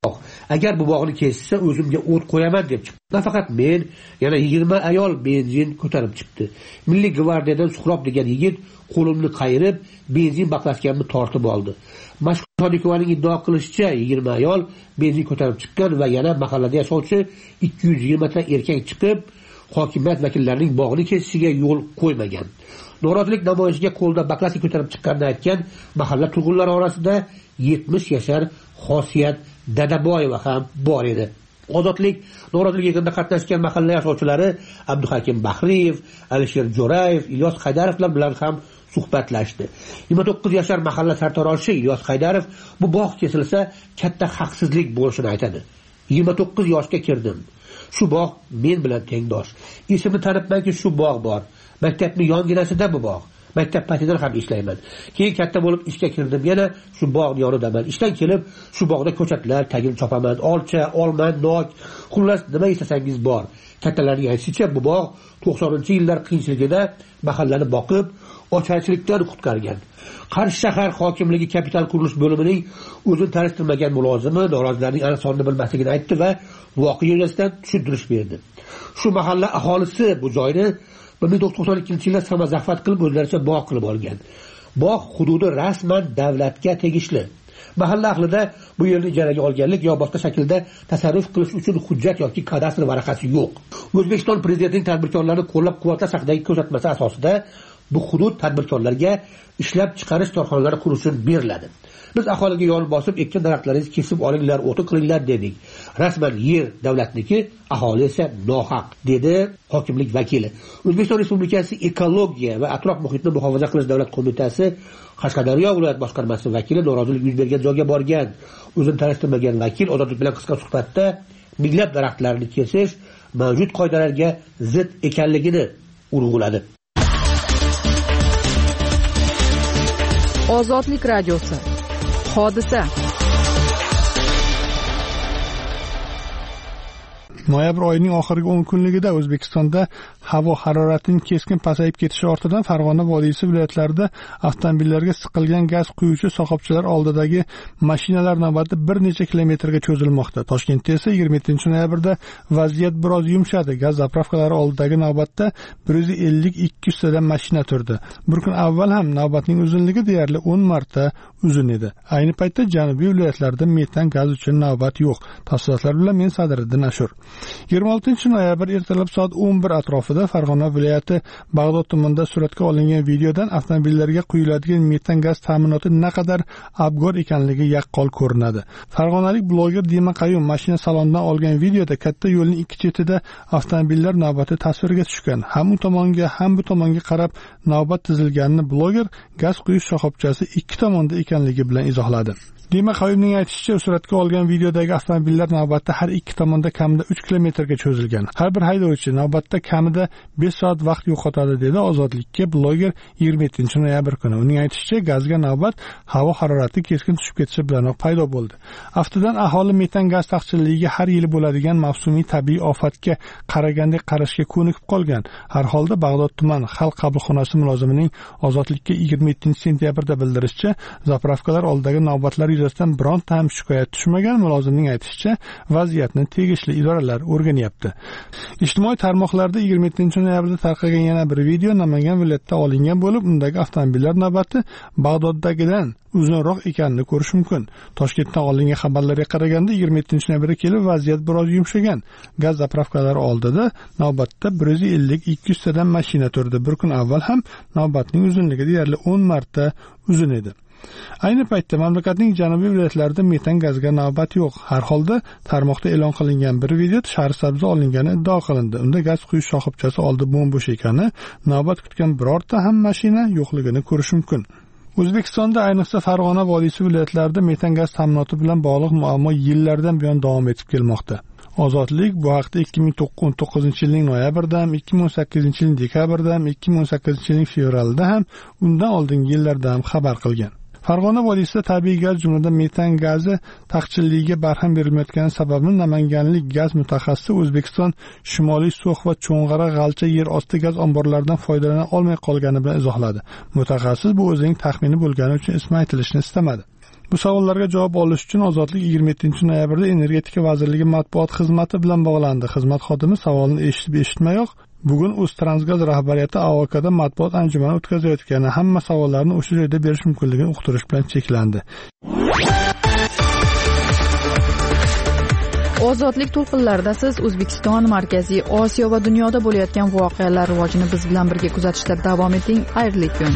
agar bu bog'ni kesishsa o'zimga o't qo'yaman deb chiqdi. Nafaqat men, yana yigirma ayol benzin ko'tarib chiqdi. Milliy gvardiyadan Suhrob degan yigit qo'limni qayirib, benzin baklaschkamni tortib oldi. Mashhur Shodikovaning iddao qilishicha, yigirma ayol benzin ko'tarib chiqqan va yana mahallada yashovchi ikki yuz yigirma ta erkak chiqib, hokimiyat vakillarining bog'ni kesishiga yo'l qo'ymagan. Norozilik namoyishiga qo'lda baklasi ko'tarib chiqqanini aytgan mahalla turg'unlari orasida yetmish yashar Xosiyat Dadaboyeva ham bor edi. Ozodlik norozilik yig'inida qatnashgan mahalla yashovchilari Abduhakim Bahriyev, Alisher Jo'rayev, Ilyos Haydarovlar bilan ham suhbatlashdi. yigirma to'qqiz yashar mahalla sartaroshi Ilyos Haydarov bu bog' kesilsa katta haqsizlik bo'lishini aytadi. yigirma to'qqiz yoshga kirdim. Shu bog' men bilan tengdosh. Esimni tanibmanki shu bog' bor. Maktabning yonginasida bu bog'. Maktab paytidan ham ishlayman. Keyin katta bo'lib ishga kirdim, yana shu bog' yonidaman. Ishdan kelib shu bog'da ko'chatlar, tagini chopaman, olcha, olma, nok, xullas nima istasangiz bor. Kattalarning aytishicha, bu bog' to'qsoninchi yillar qiyinchiligida mahallani boqib, ocharchilikdan qutqargan. Qarshi shahar hokimligi kapital qurilish bo'limining o'zini tanishtirmagan mulozimi norozilarning aniq sonini bilmasligini aytdi va voqea yuzasidan tushuntirish berdi. Shu mahalla aholisi bu joyni bir ming to'qson to'qson ikkinchi yilda samazafat qilib o'zlaricha bog' qilib olgan. Bog' hududi rasman davlatga tegishli. Mahalla ahlida bu yerni ijaraga olganlik yo boshqa shaklda tasarruf qilish uchun hujjat yoki kadastr varaqasi yo'q. O'zbekiston prezidentining tadbirkorlarni qo'llab-quvvatlash haqidagi ko'rsatmasi asosida bu hudud tadbirkorlarga ishlab chiqarish korxonalari qurish uchun beriladi. Biz aholiga yo'l bosib, ekkan daraxtlaringizni kesib olinglar, o'ti qilinglar dedik. Rasman yer davlatniki, aholi esa nohaq, dedi hokimlik vakili. O'zbekiston Respublikasi Ekologiya va atrof muhitni muhofaza qilish davlat qo'mitasi Qashqadaryo viloyat boshqarmasi vakili norozilik yuz bergan joyga borgan. O'zini tanishtirmagan vakil Ozodlik bilan qisqa suhbatda minglab daraxtlarni kesish mavjud qoidalarga zid ekanligini urg'uladi. Ozodlik radiosi. Hodisa. Noyabr oyining oxirgi o'n kunligida O'zbekistonda havo haroratining keskin pasayib ketishi ortidan Farg'ona vodiysi viloyatlarida avtomobillarga siqilgan gaz quyuvchi shoxobchalar oldidagi mashinalar navbati bir necha kilometrga cho'zilmoqda. Toshkentda esa yigirma yettinchi noyabrda vaziyat biroz yumshadi. Gaz zapravkalari oldidagi navbatda bir yuz ellik ikki yuz tadan mashina turdi. Bir kun avval ham navbatning uzunligi deyarli o'n marta uzun edi. Ayni paytda janubiy viloyatlarda metan gaz uchun navbat yo'q. Tafsilotlar bilan men Sadriddin Ashur. yigirma oltinchi noyabr ertalab soat o'n bir atrofida Farg'ona viloyati Bag'dod tumanida suratga olingan videodan avtomobillarga quyiladigan metan gaz ta'minoti naqadar abgor ekanligi yaqqol ko'rinadi. Farg'onalik bloger Dima Qayum mashina salonidan olgan videoda katta yo'lning ikki chetida avtomobillar navbati tasvirga tushgan. Ham u tomonga, ham bu tomonga qarab navbat tizilganini bloger gaz quyish shoxobchasi ikki tomonda ekanligi bilan izohladi. Dima Qayumning aytishicha, suratga olgan videodagi avtomobillar navbatda har ikki tomonda kamida uch kilometrga cho'zilgan. Har bir haydovchi navbatda kamida besh soat vaqt yo'qotadi, dedi Ozodlikka bloger yigirma yettinchi noyabr kuni. Uning aytishicha, gazga navbat havo harorati keskin tushib ketishi bilan paydo bo'ldi. Aftidan aholi metan gaz taqchilligiga har yili bo'ladigan mavsumiy tabiiy ofatga qaragandek qarashga ko'nikib qolgan. Har holda Bag'dod tuman xalq qabulxonasi mulozimining Ozodlikka yigirma yettinchi sentyabrda bildirishicha, zapravkalar oldidagi navbatlar yuzasidan bironta ham shikoyat tushmagan. Mulozimning aytishicha, vaziyatni tegishli idoralar o'rganyapti. Ijtimoiy tarmoqlarda yigirma yettinchi noyabrda tarqagan yana bir video Namangan viloyatida olingan bo'lib, undagi avtomobillar navbati Bag'doddagidan uzunroq ekanini ko'rish mumkin. Toshkentdan olingan xabarlarga qaraganda yigirma yettinchi noyabrda kelib vaziyat biroz yumshagan. Gaz zapravkalari oldida navbatda bir yuz ellik ikki yuz tadan mashina turdi. Bir kun avval ham navbatning uzunligi deyarli o'n marta uzun edi. Ayni paytda mamlakatning janubiy viloyatlarida metan gazga navbat yo'q. Har holda tarmoqda e'lon qilingan bir videoda Shahrisabzda olingani iddao qilindi. Unda gaz quyish shoxobchasi oldi bo'm-bo'sh ekani, navbat kutgan birorta ham mashina yo'qligini ko'rish mumkin. O'zbekistonda ayniqsa Farg'ona vodiysi viloyatlarida metan gaz ta'minoti bilan bog'liq muammo yillardan buyon davom etib kelmoqda. Ozodlik bu haqda ikki ming o'n to'qqizinchi yilning noyabrida ham, ikki ming o'n sakkizinchi yilning dekabrida ham, ikki ming o'n sakkizinchi yilning fevralida ham, undan oldingi yillarda ham xabar qilgan. Farg'ona vodiysida tabiiy gaz, jumladan metan gazi taqchilligiga barham berilmayotgani sababini namanganlik gaz mutaxassisi O'zbekiston Shimoliy So'x va Cho'ng'ara G'alcha yer osti gaz omborlaridan foydalana olmay qolgani bilan izohladi. Mutaxassis bu o'zining taxmini bo'lgani uchun ismi aytilishini istamadi. Bu savollarga javob olish uchun Ozodlik yigirma yettinchi noyabrda Energetika vazirligi matbuot xizmati bilan bog'landi. Xizmat xodimi savolni eshitib eshitmayoq bugun O'ztransgaz rahbariyati A O K'da matbuot anjumani o'tkazayotgani, hamma savollarni o'sha joyda berish mumkinligini uqtirish bilan cheklandi. Ozodlik to'lqinlarida siz O'zbekiston, Markaziy Osiyo va dunyoda bo'layotgan voqealar rivojini biz bilan birga kuzatishda davom eting. Xayrli kun.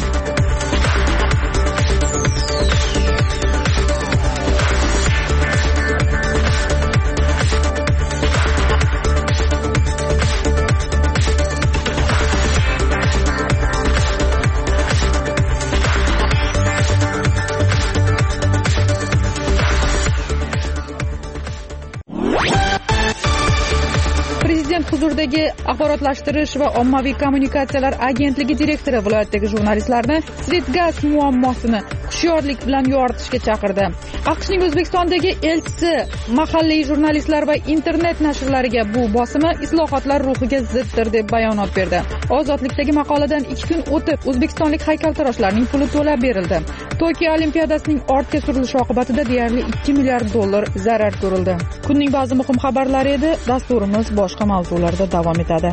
Huzuridagi axborotlashtirish va ommaviy kommunikatsiyalar agentligi direktori viloyatdagi jurnalistlarni Svetgaz muammosini hushyorlik bilan yoritishga chaqirdi. AQShning O'zbekistondagi elchisi mahalliy jurnalistlar va internet nashrlariga bu bosimi islohotlar ruhiga ziddir deb bayonot berdi. Ozodlikdagi maqoladan ikki kun o'tib o'zbekistonlik haykaltaroshlarning puli to'lab berildi. Tokio Olimpiadasining ortga surilishi oqibatida deyarli ikki milliard dollar zarar ko'rildi. Kunning ba'zi muhim xabarlari edi. Dasturimiz boshqa mavzularda davom etadi.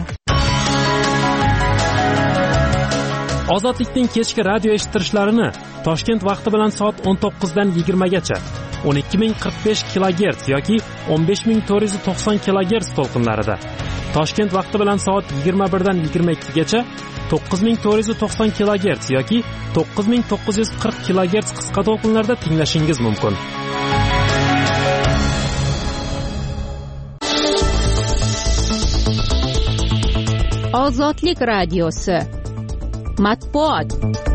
Ozodlikning kechki radio eshittirishlarini Toshkent vaqti bilan soat o'n to'qqizdan yigirma gacha o'n ikki ming qirq besh kilogerts yoki o'n besh ming to'rt yuz to'qson kilogerts to'lqinlarida, Toshkent vaqti bilan soat yigirma birdan yigirma ikki gacha to'qqiz ming to'rt yuz to'qson kilogerts yoki to'qqiz ming to'qqiz yuz qirq kilogerts qisqa to'lqinlarda tinglashingiz mumkin. Ozodlik radiosi matbuot.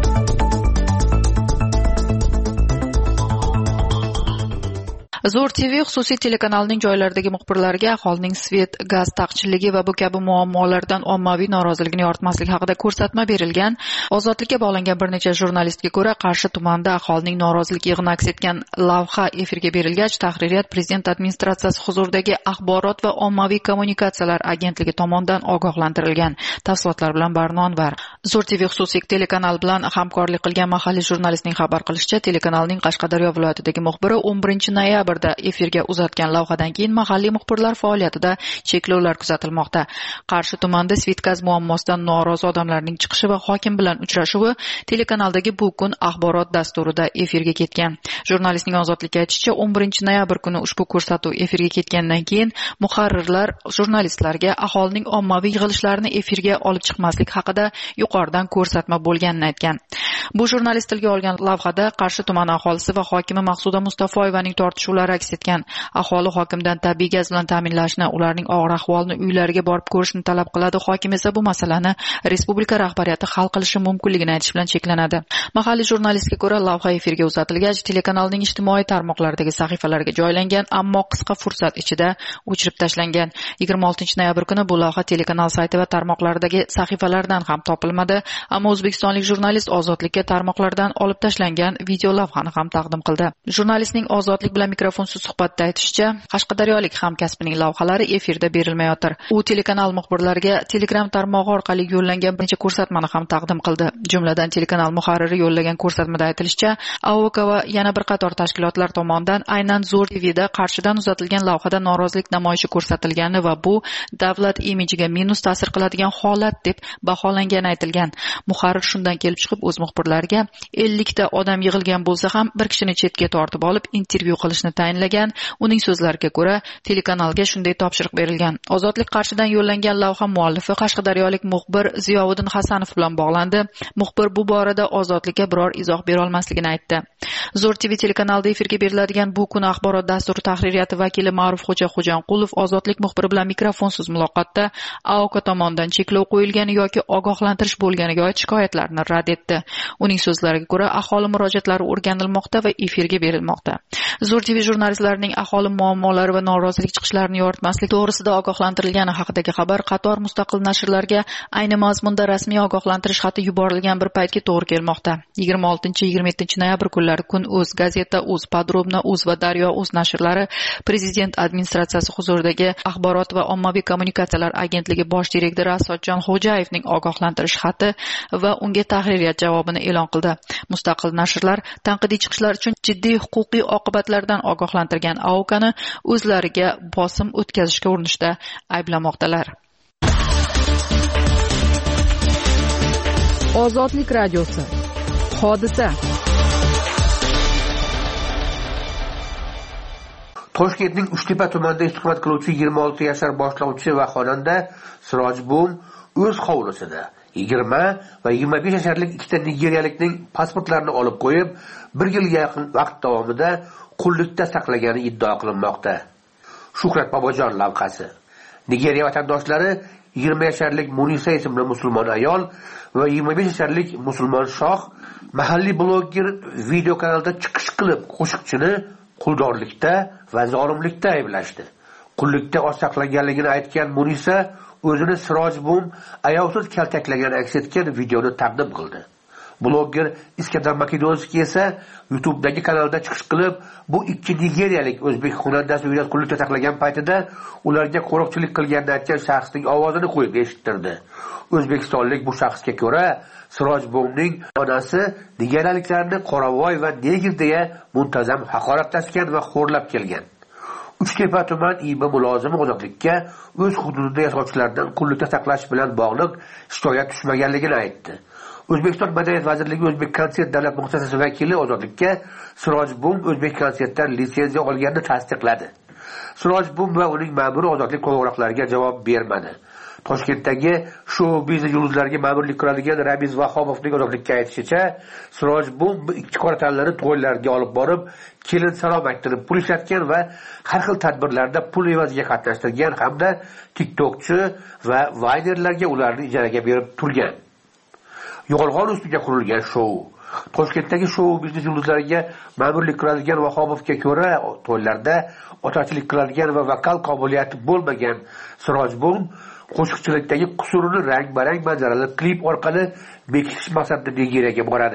Zo'r T V xususiy telekanalining joylaridagi muxbirlarga aholining svet, gaz taqchilligi va bu kabi muammolardan ommaviy noroziligini yoritmaslik haqida ko'rsatma berilgan. Ozodlikka bog'langan bir necha jurnalistga ko'ra, Qarshi tumanida aholining norozilik yig'ini aks etgan lavha efirga berilgach, tahririyat prezident administratsiyasi huzuridagi axborot va ommaviy kommunikatsiyalar agentligi tomonidan ogohlantirilgan. Tafsilotlar bilan Barno Anvar. Zo'r T V xususiy telekanal bilan hamkorlik qilgan mahalliy jurnalistning xabar qilishicha, telekanalning Qashqadaryo viloyatidagi muxbiri o'n birinchi noyabr efirga uzatgan lavhadan keyin mahalliy muxbirlar faoliyatida cheklovlar kuzatilmoqda. Qarshi tumanida Svetgaz muammosidan norozi odamlarning chiqishi va hokim bilan uchrashuvi telekanaldagi bu kun axborot dasturida efirga ketgan. Jurnalistning Ozodlikka aytishicha, o'n birinchi noyabr kuni ushbu ko'rsatuv efirga ketgandan keyin muharrirlar jurnalistlarga aholining ommaviy yig'ilishlarini efirga olib chiqmaslik haqida yuqoridan ko'rsatma bo'lganini aytgan. Bu jurnalist tilga olgan lavhada Qarshi tumani aholisi va hokimi Maqsuda Mustafoyevaning tortishuvlari aks etgan. Aholi hokimdan tabiiy gaz bilan ta'minlashni, ularning og'ir ahvolini uylariga borib ko'rishni talab qiladi. Hokim esa bu masalani respublika rahbariyati hal qilishi mumkinligini aytish bilan cheklanadi. Mahalliy jurnalistga ko'ra, lavha efirga uzatilgach, telekanalning ijtimoiy tarmoqlardagi sahifalarga joylangan, ammo qisqa fursat ichida o'chirib tashlangan. yigirma oltinchi noyabr kuni bu lavha telekanal sayti va tarmoqlardagi sahifalardan ham topilmadi, ammo o'zbekistonlik jurnalist Ozodlikka tarmoqlardan olib tashlangan video lavhani ham taqdim qildi. Jurnalistning Ozodlik bilan mikrofonsiz suhbatda aytishicha, qashqadaryolik hamkasbining lavhalari efirda berilmayotir. U telekanal muxbirlariga Telegram tarmog'i orqali yo'llangan bir necha ko'rsatmani ham taqdim qildi. Jumladan telekanal muharriri yo'llagan ko'rsatmada aytilishicha, A O K va yana bir qator tashkilotlar tomonidan aynan Zo'r T V'da Qarshidan uzatilgan lavhada norozilik namoyishi ko'rsatilgani va bu davlat imijiga minus ta'sir qiladigan holat deb baholangani aytilgan. Muharrir shundan kelib chiqib o'z muxbirlariga ellik ta odam yig'ilgan bo'lsa ham bir kishini chetga tortib olib intervyu qilishni tayinlagan. Uning so'zlariga ko'ra, telekanalga shunday topshiriq berilgan. Ozodlik Qarshidan yo'llangan lavha muallifi qashqadaryolik muxbir Ziyovuddin Hasanov bilan bog'landi. Muxbir bu borada Ozodlikka biror izoh bera olmasligini aytdi. Zo'r T V telekanalida efirga beriladigan bu kun axborot dasturi tahririyati vakili Ma'rufxo'ja Xo'janqulov Ozodlik muxbiri bilan mikrofonsiz muloqotda A O K tomonidan cheklov qo'yilgani yoki ogohlantirish bo'lganiga oid shikoyatlarni rad etdi. Uning so'zlariga ko'ra, aholi murojaatlari o'rganilmoqda va efirga berilmoqda. Zo'r T V jurnalistlarining aholi muammolari va norozilik chiqishlarini yoritmaslik to'g'risida ogohlantirilgani haqidagi xabar qator mustaqil nashrlarga ayni mazmunda rasmiy ogohlantirish xati yuborilgan bir paytga to'g'ri kelmoqda. yigirma oltinchi yigirma yettinchi noyabr kunlari Kun.uz, Gazeta.uz, Podrobno.uz va Daryo.uz nashrlari Prezident administratsiyasi huzuridagi Axborot va ommaviy kommunikatsiyalar agentligi bosh direktori Asodjon Xo'jayevning ogohlantirish xati va unga tahririyat javobini e'lon qildi. Mustaqil nashrlar tanqidiy chiqishlar uchun jiddiy huquqiy oqibatlardan ogohlantirgan A O K'ni o'zlariga bosim o'tkazishga urinishda ayblamoqdalar. Ozodlik radiosi. Hodisa. Toshkentning Uchtepa tumanida istiqomat qiluvchi yigirma olti yashar boshlovchi va xonanda Sirojbum o'z hovlisida yigirma va yigirma besh yasharlik ikkita nigeriyalikning pasportlarini olib qo'yib, bir yilga yaqin vaqt davomida qullikda saqlagani iddao qilinmoqda. Shuhrat Bobojon lavhasi. Nigeriya vatandoshlari yigirma yasharlik Munisa ismli musulmon ayol va yigirma besh yasharlik musulmon shoh mahalliy bloger video kanalda chiqish qilib qo'shiqchini quldorlikda va zolimlikda ayblashdi. Qullikda saqlaganligini aytgan Munisa o'zini Sirojbum ayovsiz kaltaklagan aks etgan videoni taqdim qildi. Bloger Iskandar Makedonskiy esa YouTube'dagi kanalda chiqish qilib, bu ikki nigeriyalik o'zbek xonandasi uyda qullikda saqlagan paytida ularga qo'riqchilik qilganini aytgan shaxsning ovozini qo'yib eshittirdi. O'zbekistonlik bu shaxsga ko'ra, Sirojbumning onasi nigeriyaliklarni qoravoy va negr deya muntazam haqoratlashgan va xo'rlab kelgan. Uchtepa tuman I B mulozimi ozodlikka o'z hududida yashovchilardan qullikda saqlash bilan bog'liq shikoyat tushmaganligini aytdi. O'zbekiston Madaniyat vazirligi O'zbek konsert davlat muassasasi vakili ozodlikka Sirojbum O'zbek konsertdan litsenziya olganini tasdiqladi. Sirojbum va uning ma'muri ozodlik qo'ng'iroqlariga javob bermadi. Toshkentdagi shou-biznes yulduzlariga ma'murlik qiladigan Ramiz Vahobovning ozodlikka aytishicha, Sirojbum bu ikki qora tanlarni to'ylarga olib borib, kelin salom ayttirib pul ishlatgan va har xil tadbirlarda pul evaziga qatnashtirgan hamda TikTokchi va Vinerlarga ularni ijaraga berib turgan. Yolg'on ustiga qurilgan shou. Toshkentdagi shou-biznes yulduzlariga ma'murlik qiladigan Vahobovga ko'ra, to'ylarda otachilik qiladigan va vokal qobiliyati bo'lmagan Sirojbum qo'shiqchilikdagi qusurini rang-barang manzarali klip orqali bekish maqsadida Nigeriyaga boradi.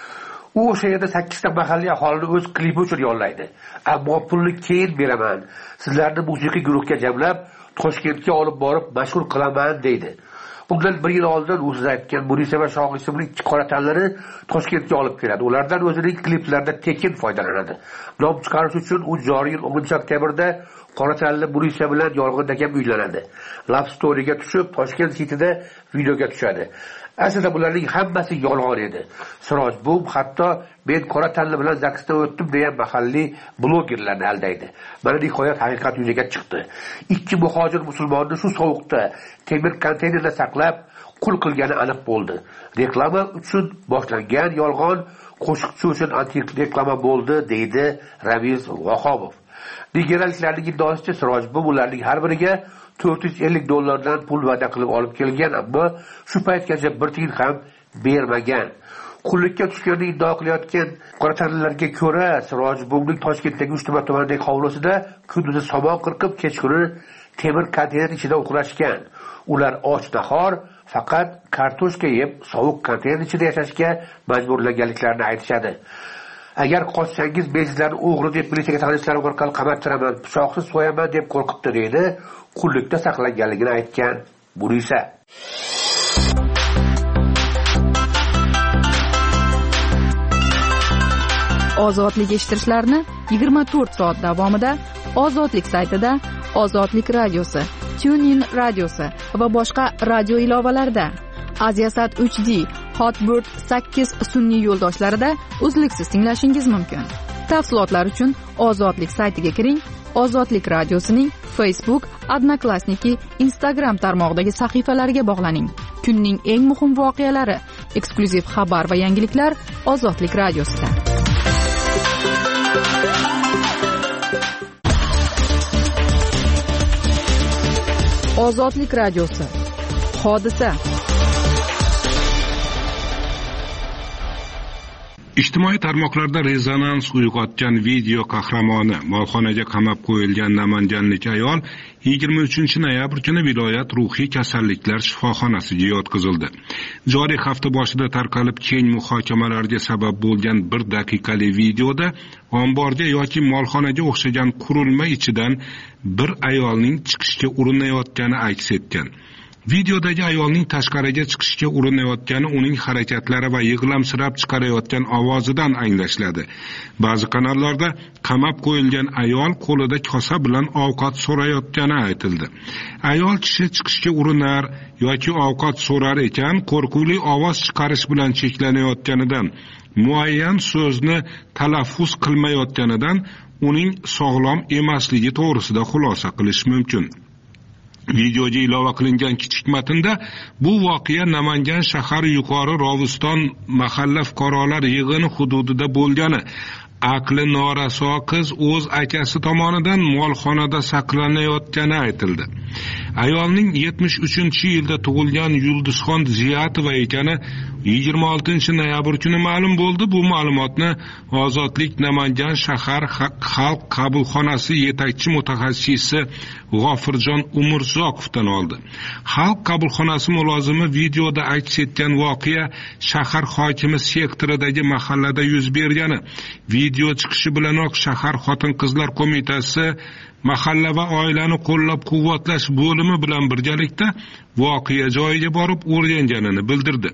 U o'sha yerda sakkiz ta mahalliy aholini o'z klipi uchun yollaydi. Ammo pulni keyin beraman, sizlarni musiqiy guruhga jamlab Toshkentga olib borib mashhur qilaman deydi. Bundan bir yil oldin u siz aytgan Munisa va Shoh ismli ikki qora tanlari Toshkentga olib keladi. Ulardan o'zining kliplarida tekin foydalanadi. Nom chiqarish uchun u joriy yil o'ninchi oktyabrda qora tanli Munisa bilan yolg'ondagi uylanadi. Love Story'ga tushib, Toshkent City'da videoga tushadi. Aslida bularning hammasi yolg'on edi. Sirojbum hatto men qora tanli bilan zaksdan o'tdim degan mahalliy blogerlarni aldaydi. Mana nihoyat haqiqat yuzaga chiqdi. Ikki muhojir musulmonni shu sovuqda temir konteynerda saqlab qul qilgani aniq bo'ldi. Reklama uchun boshlangan yolg'on qo'shiqchi uchun antik reklama bo'ldi, deydi Ramiz Vahobov. Nigeriyaliklarning iddaosicha Sirojbum ularning har biriga to'rt yuz ellik dollardan pul va'da qilib olib kelgan, ammo shu paytgacha bir tiyin ham bermagan. Qullikka tushganini iddao qilayotgan qora tanlilarga ko'ra, Sirojbumning Toshkentdagi Uchtepa tumanidagi hovlisida kunduzi somon qirqib, kechqurun temir konteyner ichida uxlashgan. Ular och-nahor faqat kartoshka yeb, sovuq konteyner ichida yashashga majburlanganliklarini aytishadi. Agar qochsangiz men sizlarni o'g'ri deb militsiyaga tanishlarim orqali qamatiraman, pichoqsiz so'yaman deb qo'rqitdi deydi. Qullikda saqlanganligini aytgan Munisa. Ozodlik eshittirishlarni yigirma to'rt soat davomida Ozodlik saytida, Ozodlik radiosi, TuneIn radiosi va boshqa radio ilovalarida, Aziasat uch D, Hotbird sakkiz sun'iy yo'ldoshlarida uzluksiz tinglashingiz mumkin. Tafsilotlar uchun Ozodlik saytiga kiring. Ozodlik radiosining Facebook, Odnoklassniki, Instagram tarmog'idagi sahifalariga bog'laning. Kunning eng muhim voqealari, eksklyuziv xabar va yangiliklar Ozodlik radiosida. Ozodlik radiosi. Hodisa. Ijtimoiy tarmoqlarda rezonans uyg'otgan video qahramoni molxonaga qamab qo'yilgan namanganlik ayol yigirma uchinchi noyabr kuni viloyat ruhiy kasalliklar shifoxonasiga yotqizildi. Joriy hafta boshida tarqalib keng muhokamalarga sabab bo'lgan bir daqiqali videoda omborga yoki molxonaga o'xshagan qurilma ichidan bir ayolning chiqishga urinayotgani aks etgan. Videodagi ayolning tashqariga chiqishga urinayotgani uning harakatlari va yig'lamsirab chiqarayotgan ovozidan anglashiladi. Ba'zi kanallarda qamab qo'yilgan ayol qo'lida kosa bilan ovqat so'rayotgani aytildi. Ayol kishi chiqishga urinar yoki ovqat so'rar ekan, qo'rquvli ovoz chiqarish bilan cheklanayotganidan, muayyan so'zni talaffuz qilmayotganidan uning sog'lom emasligi to'g'risida xulosa qilish mumkin. Videoga ilova qilingan kichik matnda bu voqea Namangan shahar Yuqori Rovuston mahalla fuqarolar yig'ini hududida bo'lgani, aqli noraso qiz o'z akasi tomonidan molxonada saqlanayotgani aytildi. Ayolning yetmish uchinchi yilda tug'ilgan Yulduzxon Ziyatova ekani yigirma oltinchi noyabr kuni ma'lum bo'ldi. Bu ma'lumotni Ozodlik Namangan shahar xalq qabulxonasi yetakchi mutaxassisi G'ofirjon Umurzoqovdan oldi. Xalq qabulxonasi mulozimi videoda aks etgan voqea shahar hokimi sektoridagi mahallada yuz bergani, video chiqishi bilanoq shahar xotin-qizlar qo'mitasi mahalla va oilani qo'llab-quvvatlash bo'limi bilan birgalikda voqea joyiga borib o'rganganini bildirdi.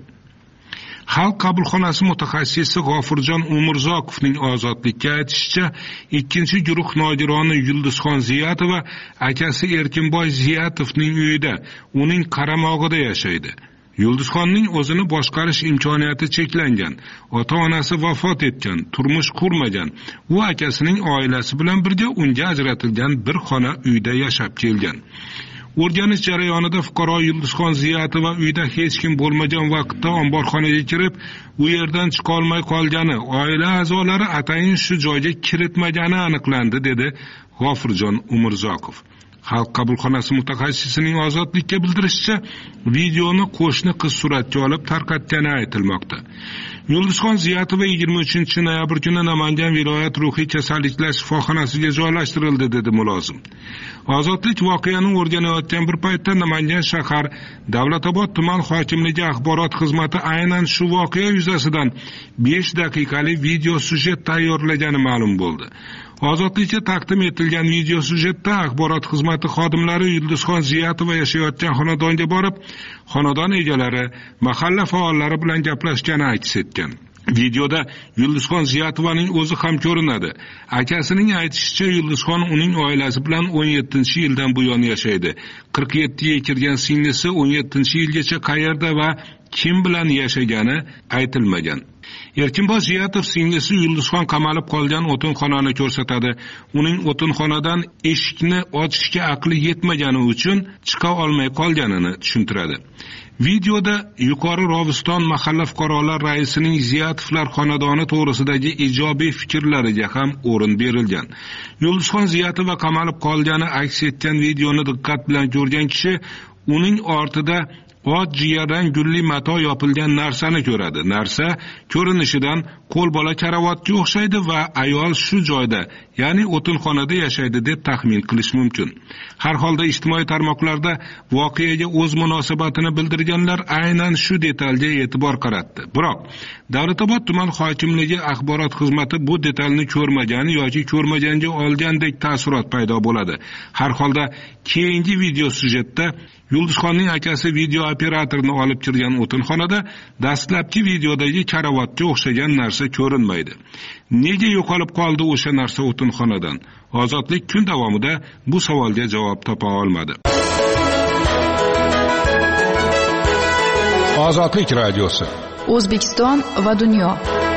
Xalq qabulxonasi mutaxassisi G'ofirjon Umurzoqovning Ozodlikka aytishicha, ikkinchi guruh nogironi Yulduzxon Ziyatova akasi Erkinboy Ziyatovning uyida, uning qaramog'ida yashaydi. Yulduzxonning o'zini boshqarish imkoniyati cheklangan, ota-onasi vafot etgan, turmush qurmagan. U akasining oilasi bilan birga unga ajratilgan bir xona uyda yashab kelgan. O'rganish jarayonida fuqaro Yulduzxon Ziyatova uyda hech kim bo'lmagan vaqtda omborxonaga kirib, u yerdan chiqa olmay qolgani, oila a'zolari atayin shu joyga kiritmagani aniqlandi, dedi G'ofirjon Umurzoqov. Xalq qabulxonasi mutaxassisining Ozodlikka bildirishicha, videoni qo'shni qiz suratga olib tarqatgani aytilmoqda. Yulduzxon Ziyatova yigirma uchinchi noyabr kuni Namangan viloyat ruhiy kasalliklar shifoxonasiga joylashtirildi, dedi mulozim. Ozodlik voqeani o'rganayotgan bir paytda Namangan shahar Davlatobod tuman hokimligi axborot xizmati aynan shu voqea yuzasidan besh daqiqali video sujet tayyorlagani ma'lum bo'ldi. Ozodlikka taqdim etilgan video sujetda axborot xizmati xodimlari Yulduzxon Ziyatova yashayotgan xonadonga borib, xonadon egalari, mahalla faollari bilan gaplashgani aks etgan. Videoda Yulduzxon Ziyatovaning o'zi ham ko'rinadi. Akasining aytishicha, Yulduzxon uning oilasi bilan o'n yettinchi yildan buyon yashaydi. qirq yettiga kirgan singlisi o'n yettinchi yilgacha qayerda va kim bilan yashagani aytilmagan. Erkinboy Ziyatov singlisi Yulduzxon qamalib qolgan o'tinxonani ko'rsatadi. Uning o'tinxonadan eshikni ochishga aqli yetmagani uchun chiqa olmay qolganini tushuntiradi. Videoda Yuqori Rovuston mahalla fuqarolar raisining Ziyatovlar xonadoni to'g'risidagi ijobiy fikrlariga ham o'rin berilgan. Yulduzxon Ziyatova qamalib qolgani aks etgan videoni diqqat bilan ko'rgan kishi uning ortida ot jiyadan gulli mato yopilgan narsani ko'radi. Narsa ko'rinishidan qo'lbola karavotga o'xshaydi va ayol shu joyda, ya'ni o'tinxonada yashaydi deb taxmin qilish mumkin. Har holda ijtimoiy tarmoqlarda voqeaga o'z munosabatini bildirganlar aynan shu detalga e'tibor qaratdi. Biroq Davlatobod tuman hokimligi axborot xizmati bu detalni ko'rmagan yoki ko'rmaganga olgandek taassurot paydo bo'ladi. Har holda keyingi video sujetda Yulduzxonning akasi video operatorni olib kirgan o'tinxonada dastlabki videodagi karavotga o'xshagan narsa ko'rinmaydi. Nega yo'qolib qoldi o'sha narsa o'tinxonadan? Ozodlik kun davomida bu savolga javob topa olmadi. Ozodlik radiosi. O'zbekiston va dunyo.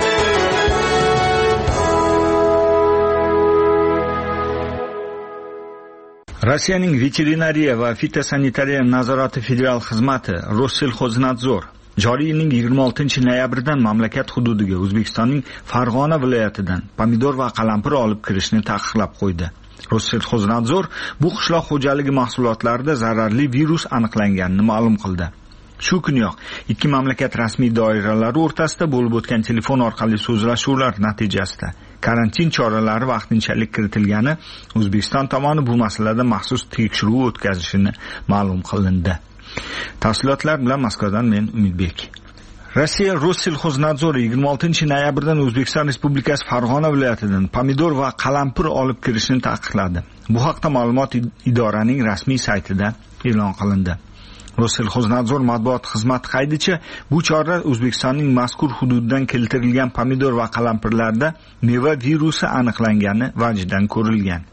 Rossiyaning veterinariya va fitosanitariya nazorati federal xizmati Rossellxoznadzor joriy yilning yigirma oltinchi noyabridan mamlakat hududiga O'zbekistonning Farg'ona viloyatidan pomidor va qalampir olib kirishni taqiqlab qo'ydi. Rossellxoznadzor bu qishloq xo'jaligi mahsulotlarida zararli virus aniqlanganini ma'lum qildi. Shu kuniyoq ikki mamlakat rasmiy doiralari o'rtasida bo'lib o'tgan telefon orqali so'zlashuvlar natijasida karantin choralari vaqtinchalik kiritilgani, O'zbekiston tomoni bu masalada maxsus tekshiruv o'tkazishini ma'lum qilindi. Tafsilotlar bilan Moskvadan men Umidbek. Rossiya Rossельхознадзор yigirma oltinchi noyabrdan O'zbekiston Respublikasi Farg'ona viloyatidan pomidor va qalampir olib kirishni taqiqladi. Bu haqda ma'lumot idoraning rasmiy saytida e'lon qilindi. Rossельхознадзор matbuot xizmati qaydicha, bu chora O'zbekistonning mazkur hududidan keltirilgan pomidor va qalampirlarda meva virusi aniqlangani vajidan ko'rilgan.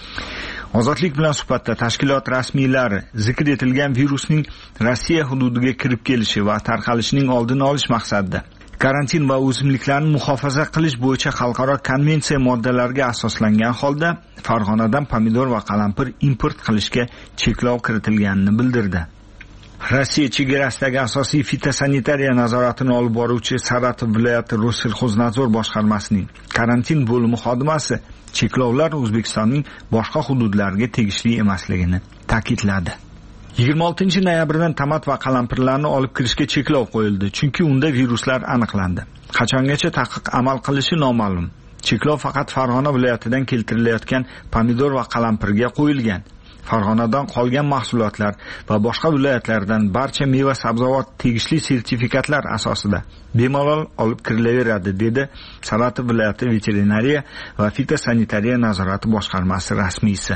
Ozodlik bilan suhbatda tashkilot rasmiylari zikr etilgan virusning Rossiya hududiga kirib kelishi va tarqalishining oldini olish maqsadida karantin va o'simliklarni muhofaza qilish bo'yicha xalqaro konvensiya moddalariga asoslangan holda Farg'onadan pomidor va qalampir import qilishga cheklov kiritilganini bildirdi. Rossiya chegarasidagi asosiy fitosanitariya nazoratini olib boruvchi Saratov viloyati Rossельхознадзор boshqarmasining karantin bo'limi xodimasi cheklovlar O'zbekistonning boshqa hududlariga tegishli emasligini ta'kidladi. yigirma oltinchi noyabrdan tomat va qalampirlarni olib kirishga cheklov qo'yildi, chunki unda viruslar aniqlandi. Qachongacha taqiq amal qilishi noma'lum. Cheklov faqat Farg'ona viloyatidan keltirilayotgan pomidor va qalampirga qo'yilgan. Farg'onadan qolgan mahsulotlar va boshqa viloyatlardan barcha meva sabzavot tegishli sertifikatlar asosida bemalol olib kirilaveradi, dedi Saratov viloyati veterinariya va fitosanitariya nazorati boshqarmasi rasmiysi.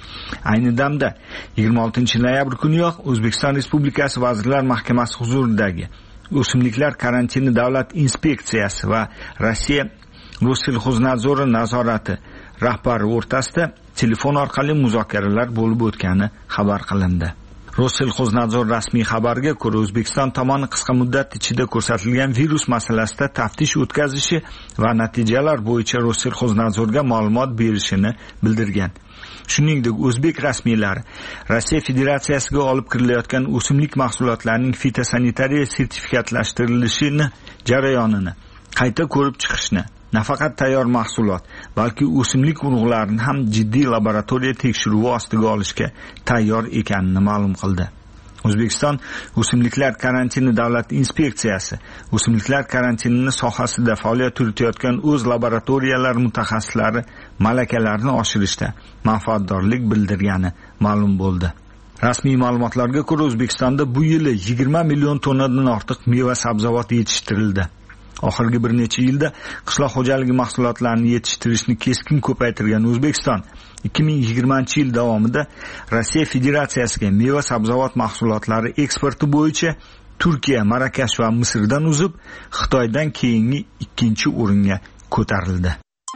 Ayni damda yigirma oltinchi noyabr kuniyoq O'zbekiston Respublikasi Vazirlar Mahkamasi huzuridagi O'simliklar karantini davlat inspeksiyasi va Rossiya Rossельхознадзор nazorati rahbari o'rtasida telefon orqali muzokaralar bo'lib o'tgani xabar qilindi. Rossельхознадзор rasmiy xabariga ko'ra, O'zbekiston tomoni qisqa muddat ichida ko'rsatilgan virus masalasida taftish o'tkazishi va natijalar bo'yicha Rossельхознадзорga ma'lumot berishini bildirgan. Shuningdek, o'zbek rasmiylari Rossiya Federatsiyasiga olib kirilayotgan o'simlik mahsulotlarining fitosanitariya sertifikatlashtirilishini jarayonini qayta ko'rib chiqishni, nafaqat tayyor mahsulot, balki o'simlik urug'larini ham jiddiy laboratoriya tekshiruvi ostiga olishga tayyor ekanini ma'lum qildi. O'zbekiston O'simliklar karantini davlat inspeksiyasi o'simliklar karantinini sohasida faoliyat yuritayotgan o'z laboratoriyalar mutaxassislari malakalarini oshirishda manfaatdorlik bildirgani ma'lum bo'ldi. Rasmiy ma'lumotlarga ko'ra, O'zbekistonda bu yili yigirma million tonnadan ortiq meva sabzavot yetishtirildi. Oxirgi bir necha yilda qishloq xo'jaligi mahsulotlarini yetishtirishni keskin ko'paytirgan O'zbekiston ikki ming yigirmanchi yil davomida Rossiya Federatsiyasiga meva sabzavot mahsulotlari eksporti bo'yicha Turkiya, Marokash va Misrdan uzib, Xitoydan keyingi ikkinchi o'ringa ko'tarildi.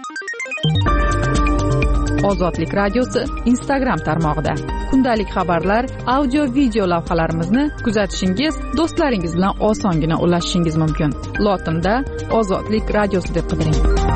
Ozodlik radiosi Instagram tarmog'ida kundalik xabarlar, audio video lavhalarimizni kuzatishingiz, do'stlaringiz bilan osongina ulashishingiz mumkin. Lotinda Ozodlik radiosi deb qidiring.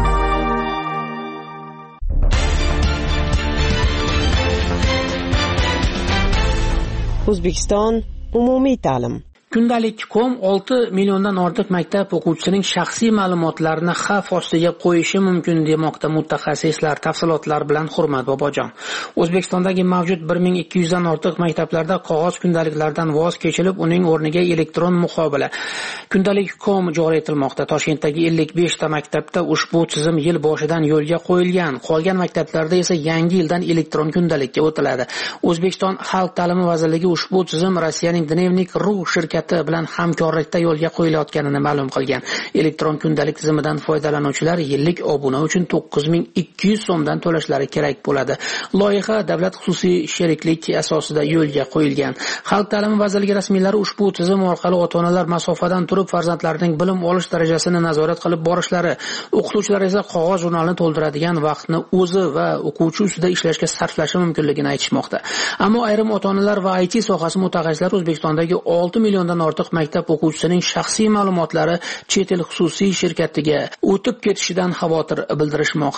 O'zbekiston umumiy ta'lim. Kundalik kom olti milliondan ortiq maktab o'quvchisining shaxsiy ma'lumotlarini xavf ostiga qo'yishi mumkin demoqda mutaxassislar. Tafsilotlar bilan Hurmat Bobojon. O'zbekistondagi mavjud bir ming ikki yuz dan ortiq maktablarda qog'oz kundaliklardan voz kechilib, uning o'rniga elektron muqobala kundalik kom joriy etilmoqda. Toshkentdagi ellik besh ta maktabda ushbu tizim yil boshidan yo'lga qo'yilgan. Qolgan maktablarda esa yangi yildan elektron kundalikka o'tiladi. O'zbekiston Xalq ta'limi vazirligi ushbu tizim Rossiyaning Dnevnik ru shirkati bilan hamkorlikda yo'lga qo'yilayotganini ma'lum qilgan. Elektron kundalik tizimidan foydalanuvchilar yillik obuna uchun to'qqiz ming ikki yuz so'mdan to'lashlari kerak bo'ladi. Loyiha davlat xususiy sheriklik asosida yo'lga qo'yilgan. Xalq ta'limi vazirligi rasmiylari ushbu tizim orqali ota-onalar masofadan turib farzandlarining bilim olish darajasini nazorat qilib borishlari, o'qituvchilar esa qog'oz jurnalni to'ldiradigan vaqtni o'zi va o'quvchi ustida ishlashga sarflashi mumkinligini aytishmoqda. Ammo ayrim ota-onalar va I T sohasi mutaxassislari O'zbekistondagi olti milliondan ortiq maktab o'quvchisining shaxsiy ma'lumotlari chet el xususiy shirkatiga o'tib ketishidan xavotir bildirishmoqda.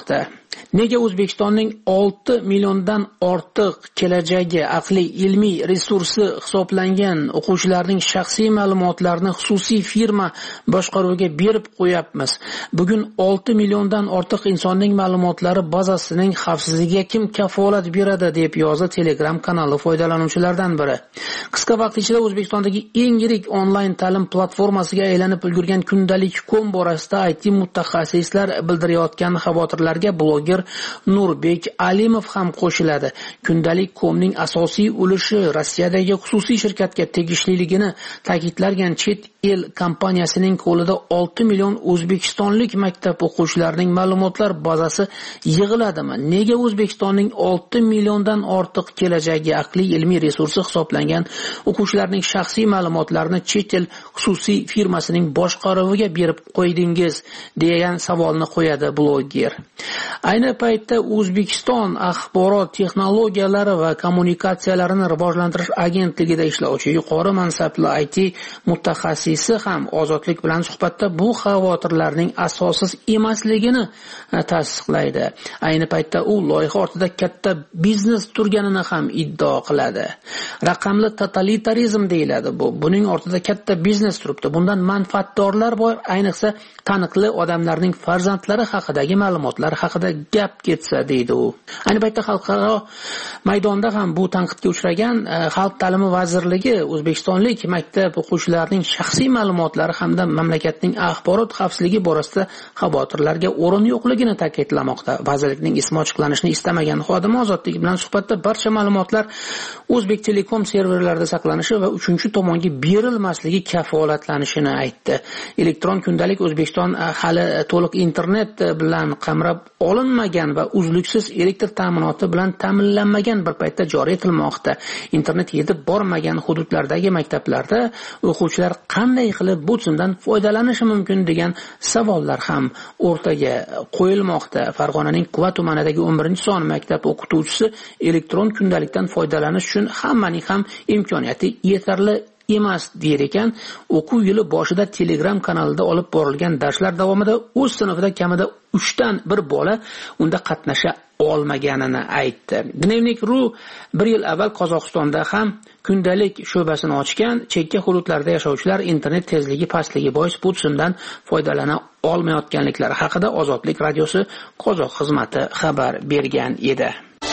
Nega O'zbekistonning olti milliondan ortiq kelajagi aqliy ilmiy resursi hisoblangan o'quvchilarning shaxsiy ma'lumotlarini xususiy firma boshqaruviga berib qo'yapmiz? Bugun olti milliondan ortiq insonning ma'lumotlari bazasining xavfsizligiga kim kafolat beradi deb yozdi Telegram kanali foydalanuvchilaridan biri. Qisqa vaqt ichida O'zbekistondagi eng yirik onlayn ta'lim platformasiga aylanib ulgurgan kundalik koma borasida I T mutaxassislar bildirayotgan xavotirlarga bloger Nurbek Alimov ham qo'shiladi. Kundalik komning asosiy ulushi Rossiyadagi xususiy shirkatga tegishliligini ta'kidlagan chet el kompaniyasining qo'lida olti million o'zbekistonlik maktab o'quvchilarining ma'lumotlar bazasi yig'iladimi? Nega O'zbekistonning olti milliondan ortiq kelajagi aqliy ilmiy resursi hisoblangan o'quvchilarning shaxsiy ma'lumotlarini chet el xususiy firmasining boshqaruviga berib qo'ydingiz degan savolni qo'yadi bloger. Ayni paytda O'zbekiston axborot texnologiyalari va kommunikatsiyalarini rivojlantirish agentligida ishlovchi yuqori mansabli I T mutaxassisi ham Ozodlik bilan suhbatda bu xavotirlarning asossiz emasligini tasdiqlaydi. Ayni paytda u loyiha ortida katta biznes turganini ham iddao qiladi. Raqamli totalitarizm deyiladi bu. Buning ortida katta biznes turibdi. Bundan manfaatdorlar bor, ayniqsa taniqli odamlarning farzandlari haqidagi ma'lumotlar haqida gap ketsa deydi u. Ayni paytda xalqaro maydonda ham bu tanqidga uchragan Xalq ta'limi vazirligi O'zbekistonlik maktab o'quvchilarining shaxsiy ma'lumotlari hamda mamlakatning axborot xavfsizligi borasida xavotirlarga o'rin yo'qligini ta'kidlamoqda. Vazirlikning ismi ochiqlanishini istamagan xodim Ozodlik bilan suhbatda barcha ma'lumotlar O'zbek Telekom serverlarida saqlanishi va uchinchi tomonga berilmasligi kafolatlanishini aytdi. Elektron kundalik O'zbekiston hali to'liq internet bilan qamrab olinmagan va uzluksiz elektr ta'minoti bilan ta'minlanmagan bir paytda joriy etilmoqda. Internet yetib bormagan hududlardagi maktablarda o'quvchilar qanday qilib bu tizimdan foydalanishi mumkin degan savollar ham o'rtaga qo'yilmoqda. Farg'onaning Quva tumanidagi o'n birinchi son maktab o'qituvchisi elektron kundalikdan foydalanish uchun hammaning ham imkoniyati yetarli emas der ekan. O'quv yili boshida Telegram kanalida olib borilgan darslar davomida o'z sinfida kamida uchdan bir bola unda qatnasha olmaganini aytdi. Dnevnik.ru bir yil avval Qozog'istonda ham kundalik sho'basini ochgan. Chekka hududlarda yashovchilar internet tezligi pastligi bois bu tizimdan foydalana olmayotganliklari haqida Ozodlik radiosi qozoq xizmati xabar bergan edi.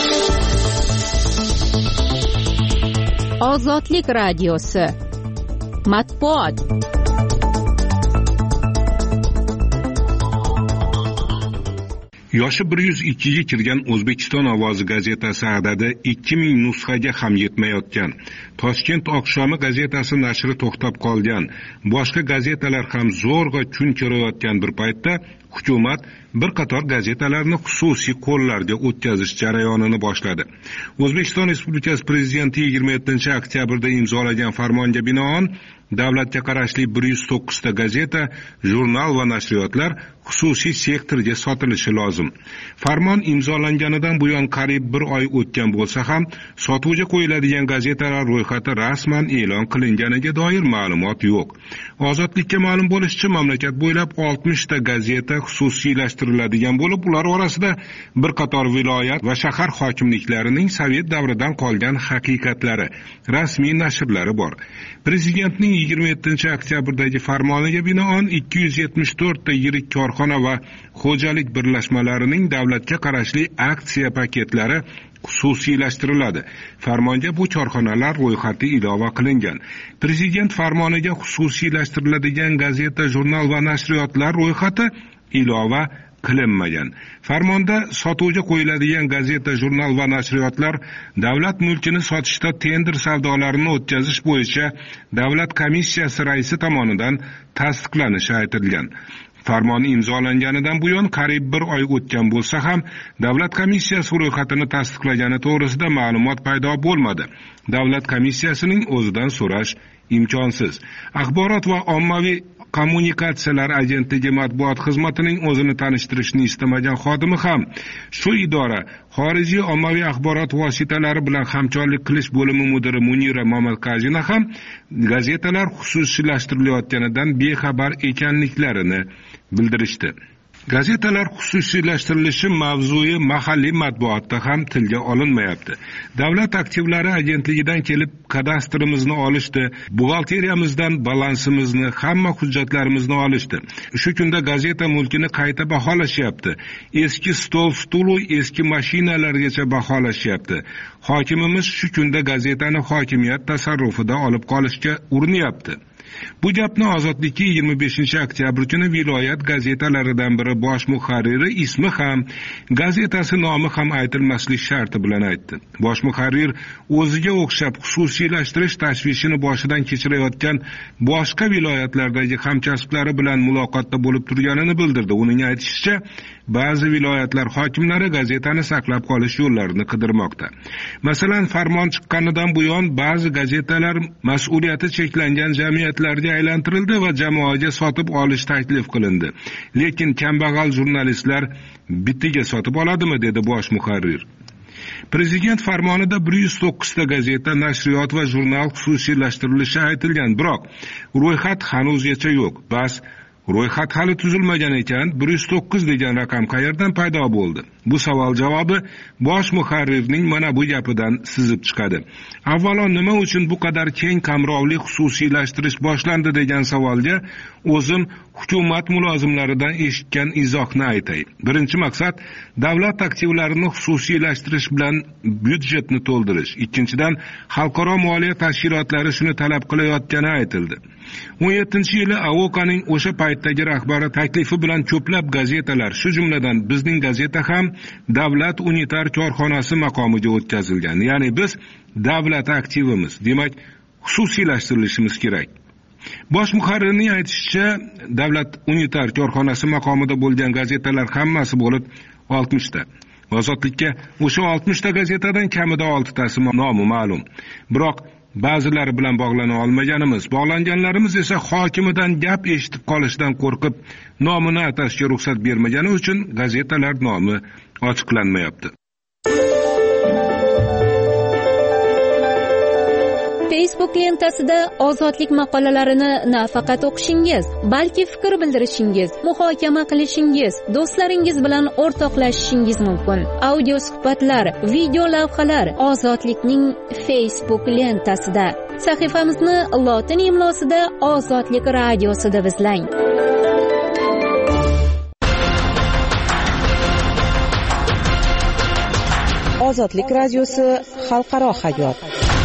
Ozodlik radiosi matbuot. Yoshi bir yuz ikkiga kirgan O'zbekiston ovozi gazetasi adadi ikki ming nusxaga ham yetmayotgan. Toshkent oqshomi gazetasi nashri to'xtab qolgan. Boshqa gazetalar ham zo'rg'a kun ko'rayotgan bir paytda hukumat bir qator gazetalarni xususiy qo'llarga o'tkazish jarayonini boshladi. O'zbekiston Respublikasi Prezidenti yigirma yettinchi oktyabrda imzolagan farmonga binoan davlatga qarashli bir yuz to'qqiz ta gazeta, jurnal va nashriyotlar xususiy sektorga sotilishi lozim. Farmon imzolanganidan buyon qariyb bir oy o'tgan bo'lsa ham, sotuvga qo'yiladigan gazetalar ro'yxati rasman e'lon qilinganiga doir ma'lumot yo'q. Ozodlikka ma'lum bo'lishicha, mamlakat bo'ylab oltmish ta gazeta xususiylashtiriladigan bo'lib, ular orasida bir qator viloyat va shahar hokimliklarining Sovet davridan qolgan haqiqatlari, rasmiy nashrlari bor. Prezidentning yigirma yettinchi oktyabrdagi farmoniga binoan ikki yuz yetmish to'rt ta yirik korxona va xo'jalik birlashmalarining davlatga qarashli aksiya paketlari xususiylashtiriladi. Farmonga bu korxonalar ro'yxati ilova qilingan. Prezident farmoniga xususiylashtiriladigan gazeta, jurnal va nashriyotlar ro'yxati ilova qilinmagan. Farmonda sotuvga qo'yiladigan gazeta, jurnal va nashriyotlar davlat mulkini sotishda tender savdolarini o'tkazish bo'yicha davlat komissiyasi raisi tomonidan tasdiqlanishi aytilgan. Farmon imzolanganidan buyon qariyb bir oy o'tgan bo'lsa ham, davlat komissiyasi ro'yxatini tasdiqlagani to'g'risida ma'lumot paydo bo'lmadi. Davlat komissiyasining o'zidan so'rash imkonsiz. Axborot va ommaviy kommunikatsiyalar agentligi matbuot xizmatining o'zini tanishtirishni istamagan xodimi ham shu idora xorijiy ommaviy axborot vositalari bilan hamkorlik qilish bo'limi mudiri Munira Mamadqazina ham gazetalar xususiylashtirilayotganidan bexabar ekanliklarini bildirishdi. Gazetalar xususiylashtirilishi mavzui mahalliy matbuotda ham tilga olinmayapti. Davlat aktivlari agentligidan kelib kadastrimizni olishdi, buxgalteriyamizdan balansimizni, hamma hujjatlarimizni olishdi. Shu kunda gazeta mulkini qayta baholashyapti. Eski stol, stulu, eski mashinalargacha baholashyapti. Hokimimiz shu kunda gazetani hokimiyat tasarrufida olib qolishga urinyapti. Bu gapni Ozodlikka yigirma beshinchi oktyabr kuni viloyat gazetalaridan biri bosh muharriri ismi ham, gazetasi nomi ham aytilmaslik sharti bilan aytdi. Bosh muharrir o'ziga o'xshab xususiylashtirish tashvishini boshidan kechirayotgan boshqa viloyatlardagi hamkasblari bilan muloqotda bo'lib turganini bildirdi. Uning aytishicha, ba'zi viloyatlar hokimlari gazetani saqlab qolish yo'llarini qidirmoqda. Masalan, farmon chiqqanidan buyon ba'zi gazetalar mas'uliyati cheklangan jamiyatlarga aylantirildi va jamoaga sotib olish taklif qilindi. Lekin kambag'al jurnalistlar bitiga sotib oladimi, dedi bosh muharrir. Prezident farmonida bir yuz to'qqiz ta gazeta, nashriyot va jurnal xususiylashtirilishi aytilgan, biroq ro'yxat hanuzgacha yo'q. Bas ro'yxat hali tuzilmagan ekan, bir yuz to'qqiz degan raqam qayerdan paydo bo'ldi? Bu savol javobi bosh muharrirning mana bu gapidan sizib chiqadi. Avvalo, nima uchun bu qadar keng qamrovli xususiylashtirish boshlandi degan savolga o'zim hukumat mulozimlaridan eshitgan izohni aytay. Birinchi maqsad davlat aktivlarini xususiylashtirish bilan byudjetni to'ldirish. Ikkinchidan, xalqaro moliya tashkilotlari shuni talab qilayotgani aytildi. o'n yettinchi yili A O K'ning o'sha paytdagi rahbari taklifi bilan ko'plab gazetalar, shu jumladan bizning gazeta ham davlat unitar korxonasi maqomiga o'tkazilgan. Ya'ni biz davlat aktivimiz, demak xususiylashtirilishimiz kerak. Bosh muharrirning aytishicha, davlat unitar korxonasi maqomida bo'lgan gazetalar hammasi bo'lib oltmish ta. Ozodlikka o'sha oltmish ta gazetadan kamida olti tasi nomi ma'lum. Biroq ba'zilari bilan bog'lana olmaganimiz, bog'langanlarimiz esa hokimidan gap eshitib qolishdan qo'rqib, nomini atashga ruxsat bermagani uchun gazetalar nomi ochiqlanmayapti. Facebook lentasida ozodlik maqolalarini nafaqat o'qishingiz, balki fikr bildirishingiz, muhokama qilishingiz, do'stlaringiz bilan o'rtoqlashishingiz mumkin. Audio suhbatlar, video lavhalar Ozodlikning Facebook lentasida. Sahifamizni lotin imlosida Ozodlik radiosida izlang. Ozodlik radiosi xalqaro hayot.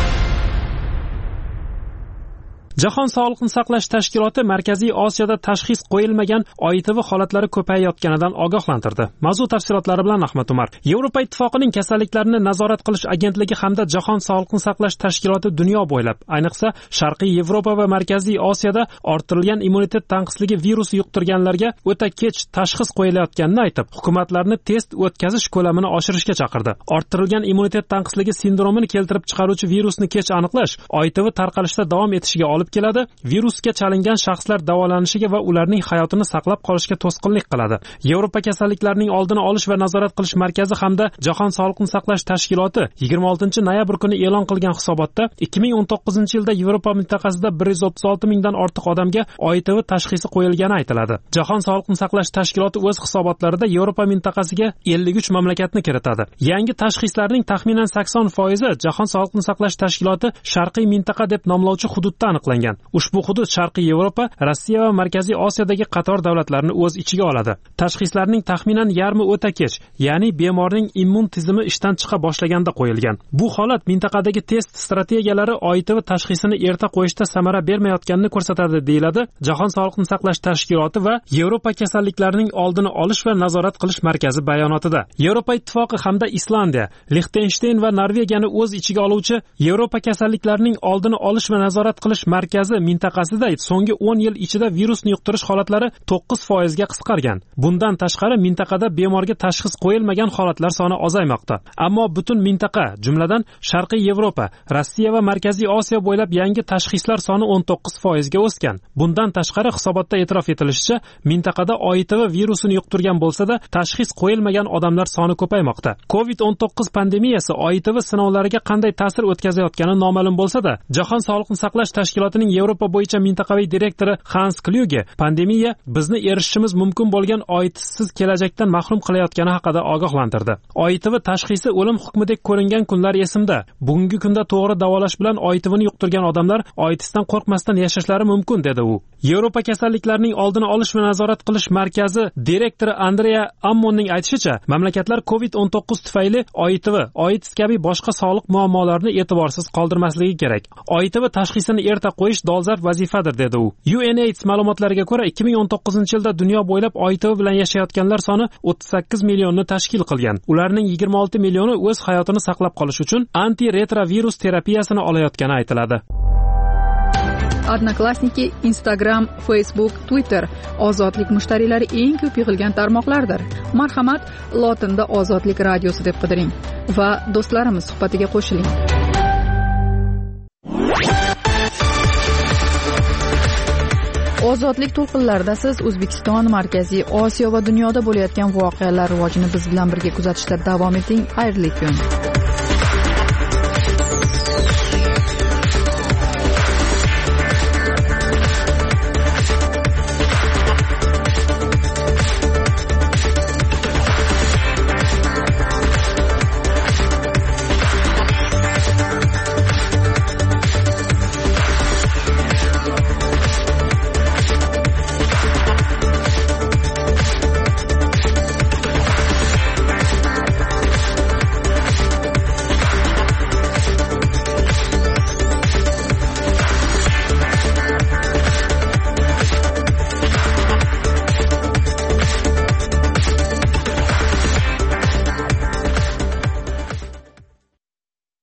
Jahon sog'liqni saqlash tashkiloti Markaziy Osiyoda tashxis qo'yilmagan O I T V holatlari ko'payayotganidan ogohlantirdi. Mavzu tafsilotlari bilan Ahmad Umar. Yevropa Ittifoqining kasalliklarni nazorat qilish agentligi hamda Jahon sog'liqni saqlash tashkiloti dunyo bo'ylab, ayniqsa Sharqiy Yevropa va Markaziy Osiyoda orttirilgan immunitet tanqisligi virusi yuqtirganlarga o'ta kech tashxis qo'yilayotganini aytib, hukumatlarni test o'tkazish ko'lamini oshirishga chaqirdi. Orttirilgan immunitet tanqisligi sindromini keltirib chiqaruvchi virusni kech aniqlash O I T V tarqalishda davom etishiga olib keladi, virusga chalingan shaxslar davolanishiga va ularning hayotini saqlab qolishga to'sqinlik qiladi. Yevropa kasalliklarining oldini olish va nazorat qilish markazi hamda Jahon sog'liqni saqlash tashkiloti yigirma oltinchi noyabr kuni e'lon qilgan hisobotda ikki ming o'n to'qqizinchi yilda Yevropa mintaqasida bir yuz o'ttiz olti mingdan ortiq odamga O I T V tashxisi qo'yilgani aytiladi. Jahon sog'liqni saqlash tashkiloti o'z hisobotlarida Yevropa mintaqasiga ellik uch mamlakatni kiritadi. Yangi tashxislarning taxminan sakson foizi Jahon sog'liqni saqlash tashkiloti Sharqiy mintaqa deb nomlovchi hududda aniqlangan. Ushbu hudud Sharqiy Yevropa, Rossiya va Markaziy Osiyodagi qator davlatlarni o'z ichiga oladi. Tashxislarning taxminan yarmi o'ta kech, ya'ni bemorning immun tizimi ishdan chiqa boshlaganda qo'yilgan. Bu holat mintaqadagi test strategiyalari O I T V tashxisini erta qo'yishda samara bermayotganini ko'rsatadi, deyiladi Jahon sog'liqni saqlash tashkiloti va Yevropa kasalliklarining oldini olish va nazorat qilish markazi bayonotida. Yevropa Ittifoqi hamda Islandiya, Lixtensteyn va Norvegiyani o'z ichiga oluvchi Yevropa kasalliklarining oldini olish va nazorat qilish markazi mintaqasida so'nggi o'n yil ichida virusni yuqtirish holatlari to'qqiz foiz ga qisqargan. Bundan tashqari mintaqada bemorga tashxis qo'yilmagan holatlar soni ozaymoqda. Ammo butun mintaqa, jumladan Sharqiy Yevropa, Rossiya va Markaziy Osiyo bo'ylab yangi tashxislar soni o'n to'qqiz foiz ga o'sgan. Bundan tashqari hisobotda e'tirof etilishicha, mintaqada O I T V virusini yuqtirgan bo'lsa-da, tashxis qo'yilmagan odamlar soni ko'paymoqda. covid o'n to'qqiz pandemiyasi O I T V sinovlariga qanday ta'sir o'tkazayotgani noma'lum bo'lsa-da, Jahon sog'liqni saqlash tashkiloti tashkilotining Yevropa bo'yicha mintaqaviy direktori Hans Kluge pandemiya bizni erishishimiz mumkin bo'lgan O I T'siz kelajakdan mahrum qilayotgani haqida ogohlantirdi. O I T V tashxisi o'lim hukmidek ko'ringan kunlar esimda. Bugungi kunda to'g'ri davolash bilan O I T V'ni yuqtirgan odamlar O I T'dan qo'rqmasdan yashashlari mumkin, dedi u. Yevropa kasalliklarning oldini olish va nazorat qilish markazi direktori Andrea Ammonning aytishicha, mamlakatlar covid o'n to'qqiz tufayli O I T V, O I T S kabi boshqa sog'liq muammolarini e'tiborsiz qoldirmasligi kerak. O I T V tashxisini erta qo'yish dolzarb vazifadir, dedi u. UNAIDS ma'lumotlariga ko'ra, ikki ming o'n to'qqizinchi yilda dunyo bo'ylab O I T V bilan yashayotganlar soni o'ttiz sakkiz millionni tashkil qilgan. Ularning yigirma olti millioni o'z hayotini saqlab qolish uchun antiretrovirus terapiyasini olayotgani aytiladi. Odnoklassniki, Instagram, Facebook, Twitter ozodlik mushtariylari eng ko'p yig'ilgan tarmoqlardir. Marhamat, lotinda Ozodlik radiosi deb qidiring va do'stlarimiz suhbatiga qo'shiling. Ozodlik to'lqinlarida siz O'zbekiston, Markaziy Osiyo va dunyoda bo'layotgan voqealar rivojini biz bilan birga kuzatishda davom eting. Xayrli kun.